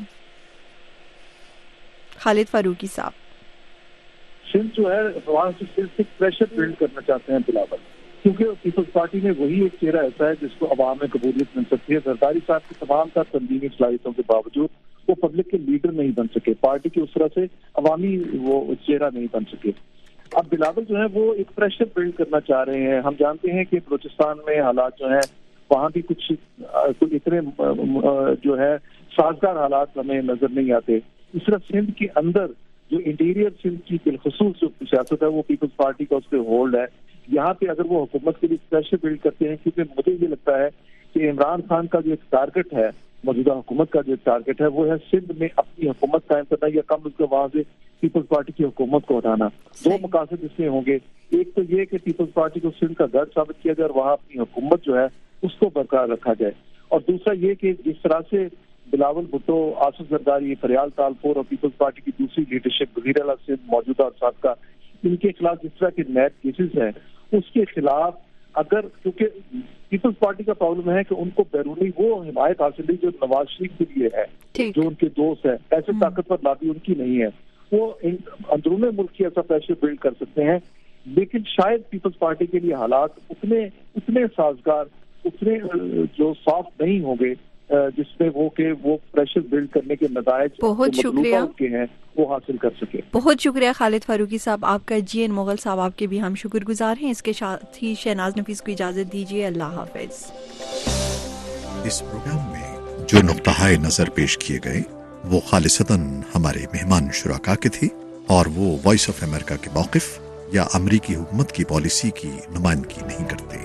خالد فاروقی صاحب. سندھ جو ہے وہاں سے صرف ایک پریشر بلڈ کرنا چاہتے ہیں بلاول, کیونکہ پیپلز پارٹی میں وہی ایک چہرہ ایسا ہے جس کو عوام میں قبولیت مل سکتی ہے. زرداری صاحب کی تمام تر تنظیمی صلاحیتوں کے باوجود وہ پبلک کے لیڈر نہیں بن سکے, پارٹی کی اس طرح سے عوامی وہ چہرہ نہیں بن سکے. اب بلاول جو ہے وہ ایک پریشر بلڈ کرنا چاہ رہے ہیں. ہم جانتے ہیں کہ بلوچستان میں حالات جو ہیں وہاں بھی کچھ اتنے جو ہے سازگار حالات ہمیں نظر نہیں آتے. اس طرح سندھ کے اندر جو انٹیریئر سندھ کی بالخصوص جو سیاست ہے وہ پیپلز پارٹی کا اس پہ ہولڈ ہے یہاں پہ اگر وہ حکومت کے لیے پریشر بلڈ کرتے ہیں، کیونکہ مجھے یہ لگتا ہے کہ عمران خان کا جو ایک ٹارگٹ ہے، موجودہ حکومت کا جو ٹارگٹ ہے، وہ ہے سندھ میں اپنی حکومت قائم کرنا یا کم از کم وہاں سے پیپلز پارٹی کی حکومت کو ہٹانا. دو مقاصد اس میں ہوں گے، ایک تو یہ کہ پیپلز پارٹی کو سندھ کا گڑھ ثابت کیا جائے اور وہاں اپنی حکومت جو ہے اس کو برقرار رکھا جائے، اور دوسرا یہ کہ جس طرح سے بلاول بھٹو، آصف زرداری، فریال تالپور اور پیپلز پارٹی کی دوسری لیڈرشپ، وزیر اعلیٰ سندھ موجودہ اور سابقہ، ان کے خلاف جس طرح کے نیب کیسز ہیں، اس کے خلاف اگر، کیونکہ پیپلز پارٹی کا پرابلم ہے کہ ان کو بیرونی وہ حمایت حاصل ہے جو نواز شریف کے لیے ہے، جو ان کے دوست ہیں، ایسے طاقتور لابی ان کی نہیں ہے. وہ اندرون ملک کی ایسا پریشر بلڈ کر سکتے ہیں، لیکن شاید پیپلز پارٹی کے لیے حالات اتنے اتنے سازگار، اتنے جو سافٹ نہیں ہوں گے جس میں وہ کہ وہ پریشر بلڈ کرنے کے نتائج بہت شکریہ کے ہیں وہ حاصل کر سکے. بہت شکریہ خالد فاروقی صاحب آپ کا. جی این مغل صاحب آپ کے بھی ہم شکر گزار ہیں. اس کے ساتھ ہی شہناز نفیس کو اجازت دیجیے. اللہ حافظ. اس پروگرام میں جو نقطہ نظر پیش کیے گئے وہ خالصتاً ہمارے مہمان شرکا کے تھے اور وہ وائس آف امریکہ کے موقف یا امریکی حکومت کی پالیسی کی نمائندگی نہیں کرتے.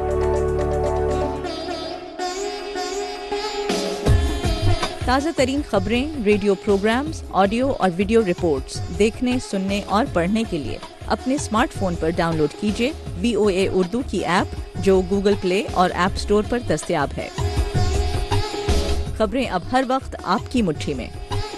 تازہ ترین خبریں، ریڈیو پروگرامز، آڈیو اور ویڈیو رپورٹس دیکھنے، سننے اور پڑھنے کے لیے اپنے اسمارٹ فون پر ڈاؤن لوڈ کیجیے وی او اے اردو کی ایپ جو گوگل پلے اور ایپ اسٹور پر دستیاب ہے. خبریں اب ہر وقت آپ کی مٹھی میں.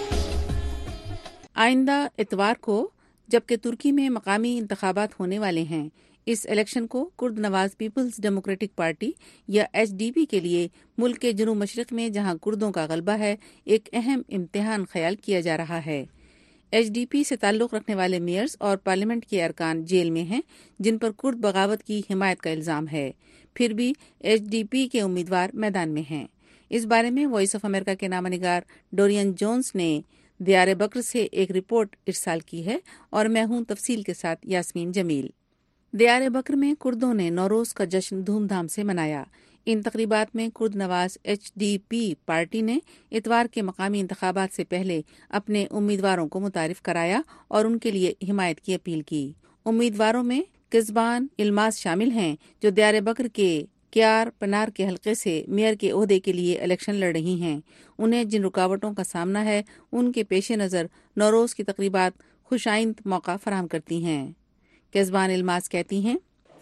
آئندہ اتوار کو جبکہ ترکی میں مقامی انتخابات ہونے والے ہیں، اس الیکشن کو کرد نواز پیپلز ڈیموکریٹک پارٹی یا ایچ ڈی پی کے لیے ملک کے جنوب مشرق میں جہاں کردوں کا غلبہ ہے ایک اہم امتحان خیال کیا جا رہا ہے. ایچ ڈی پی سے تعلق رکھنے والے میئرز اور پارلیمنٹ کے ارکان جیل میں ہیں جن پر کرد بغاوت کی حمایت کا الزام ہے. پھر بھی ایچ ڈی پی کے امیدوار میدان میں ہیں. اس بارے میں وائس آف امریکہ کے نامہ نگار ڈورین جونز نے دیار بکر سے ایک رپورٹ ارسال کی ہے اور میں ہوں تفصیل کے ساتھ یاسمین جمیل. دیار بکر میں کردوں نے نوروز کا جشن دھوم دھام سے منایا. ان تقریبات میں کرد نواز ایچ ڈی پی پارٹی نے اتوار کے مقامی انتخابات سے پہلے اپنے امیدواروں کو متعارف کرایا اور ان کے لیے حمایت کی اپیل کی. امیدواروں میں کزبان الماس شامل ہیں جو دیار بکر کے کیار پنار کے حلقے سے میئر کے عہدے کے لیے الیکشن لڑ رہی ہیں. انہیں جن رکاوٹوں کا سامنا ہے ان کے پیش نظر نوروز کی تقریبات خوشائند موقع فراہم کرتی ہیں. کزبان الماس کہتی ہیں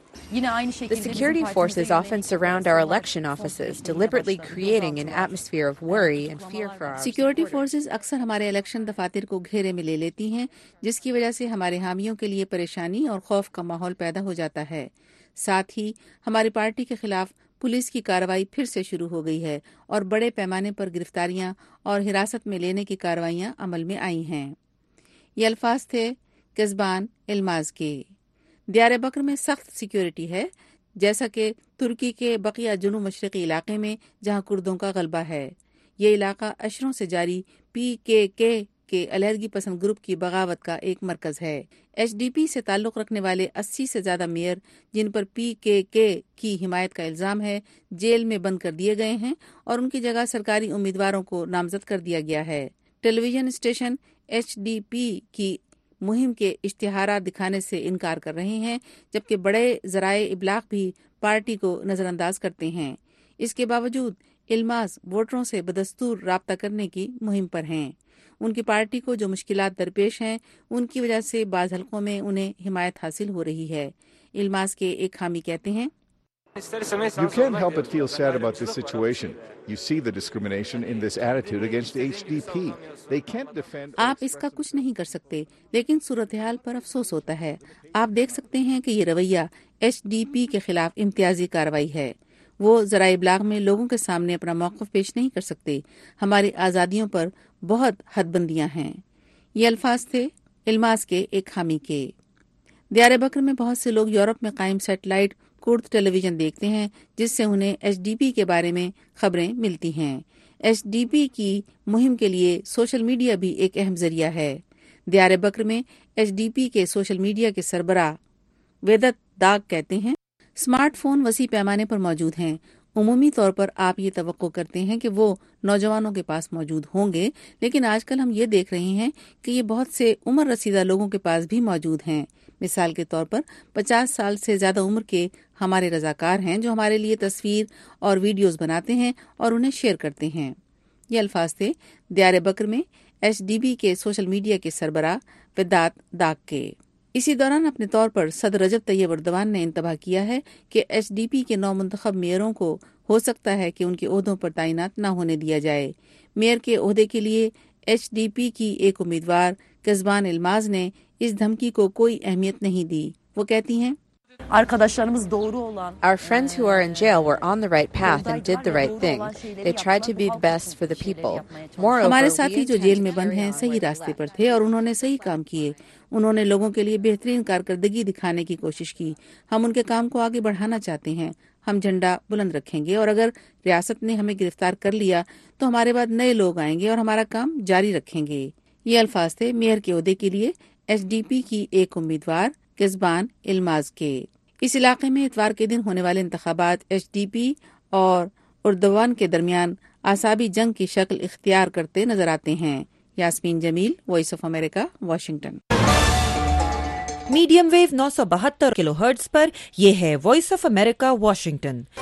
The security forces often surround our election offices, deliberately creating an atmosphere of worry and fear for our security forces اکثر ہمارے الیکشن دفاتر کو گھیرے میں لے لیتی ہیں جس کی وجہ سے ہمارے حامیوں کے لیے پریشانی اور خوف کا ماحول پیدا ہو جاتا ہے. ساتھ ہی ہماری پارٹی کے خلاف پولیس کی کارروائی پھر سے شروع ہو گئی ہے اور بڑے پیمانے پر گرفتاریاں اور حراست میں لینے کی کارروائیاں عمل میں آئی ہیں. یہ الفاظ تھے کزبان الماز کے. دیار بکر میں سخت سیکیورٹی ہے جیسا کہ ترکی کے بقیہ جنوب مشرقی علاقے میں جہاں کردوں کا غلبہ ہے. یہ علاقہ اشروں سے جاری پی کے کے کے علیحدگی پسند گروپ کی بغاوت کا ایک مرکز ہے. ایچ ڈی پی سے تعلق رکھنے والے اسی سے زیادہ میئر جن پر پی کے کے کی حمایت کا الزام ہے جیل میں بند کر دیے گئے ہیں اور ان کی جگہ سرکاری امیدواروں کو نامزد کر دیا گیا ہے. Television station H D P کی مہم کے اشتہارات دکھانے سے انکار کر رہے ہیں جبکہ بڑے ذرائع ابلاغ بھی پارٹی کو نظر انداز کرتے ہیں. اس کے باوجود الماس ووٹروں سے بدستور رابطہ کرنے کی مہم پر ہیں. ان کی پارٹی کو جو مشکلات درپیش ہیں ان کی وجہ سے بعض حلقوں میں انہیں حمایت حاصل ہو رہی ہے. الماس کے ایک حامی کہتے ہیں You can't help but feel sad about this situation. You see the discrimination in this attitude against H D P. They can't defend. آپ اس کا کچھ نہیں کر سکتے لیکن صورتحال پر افسوس ہوتا ہے. آپ دیکھ سکتے ہیں کہ یہ رویہ ایچ ڈی پی کے خلاف امتیازی کارروائی ہے. وہ ذرائع ابلاغ میں لوگوں کے سامنے اپنا موقف پیش نہیں کر سکتے. ہماری آزادیوں پر بہت حد بندیاں ہیں. یہ الفاظ تھے الماس کے ایک حامی کے. دیار بکر میں بہت سے لوگ یورپ میں قائم سیٹلائٹ کرد ٹیلی ویژن دیکھتے ہیں جس سے انہیں ایچ ڈی پی کے بارے میں خبریں ملتی ہیں. ایچ ڈی پی کی مہم کے لیے سوشل میڈیا بھی ایک اہم ذریعہ ہے. دیار بکر میں ایچ ڈی پی کے سوشل میڈیا کے سربراہ ویدت داغ کہتے ہیں اسمارٹ فون وسیع پیمانے پر موجود ہیں. عمومی طور پر آپ یہ توقع کرتے ہیں کہ وہ نوجوانوں کے پاس موجود ہوں گے لیکن آج کل ہم یہ دیکھ رہے ہیں کہ یہ بہت سے عمر رسیدہ لوگوں کے پاس بھی موجود ہیں. مثال کے طور پر پچاس سال سے زیادہ عمر کے ہمارے رضاکار ہیں جو ہمارے لیے تصویر اور ویڈیوز بناتے ہیں اور انہیں شیئر کرتے ہیں۔ یہ الفاظ تھے دیار بکر میں ایچ ڈی بی کے سوشل میڈیا کے سربراہ ودات داغ کے۔ اسی دوران اپنے طور پر صدر رجب طیب ایردوان نے انتباہ کیا ہے کہ ایچ ڈی پی کے نو منتخب میئروں کو ہو سکتا ہے کہ ان کے عہدوں پر تعینات نہ ہونے دیا جائے۔ میئر کے عہدے کے لیے ایچ ڈی پی کی ایک امیدوار کزبان الماز نے اس دھمکی کو کوئی اہمیت نہیں دی۔ وہ کہتی ہیں Our friends who are in jail were on the right path and did the right thing. They tried to be the best for the people. Moreover, ہمارے ساتھی جو جیل میں بند ہیں صحیح راستے پر تھے اور انہوں نے صحیح کام کیے۔ انہوں نے لوگوں کے لیے بہترین کارکردگی دکھانے کی کوشش کی۔ ہم ان کے کام کو آگے بڑھانا چاہتے ہیں۔ ہم جھنڈا بلند رکھیں گے اور اگر ریاست نے ہمیں گرفتار کر لیا تو ہمارے بعد نئے لوگ آئیں گے اور ہمارا کام جاری رکھیں گے۔ یہ الفاظ تھے میئر کے عہدے کے لیے ایچ ڈی پی کی ایک امیدوار کزبان الماز کے۔ اس علاقے میں اتوار کے دن ہونے والے انتخابات ایچ ڈی پی اور ایردوان کے درمیان اعصابی جنگ کی شکل اختیار کرتے نظر آتے ہیں۔ Yasmin Jamil, Voice of America, Washington. Medium wave نو سو بہتر کلو ہرٹز پر یہ ہے وائس آف امریکہ واشنگٹن۔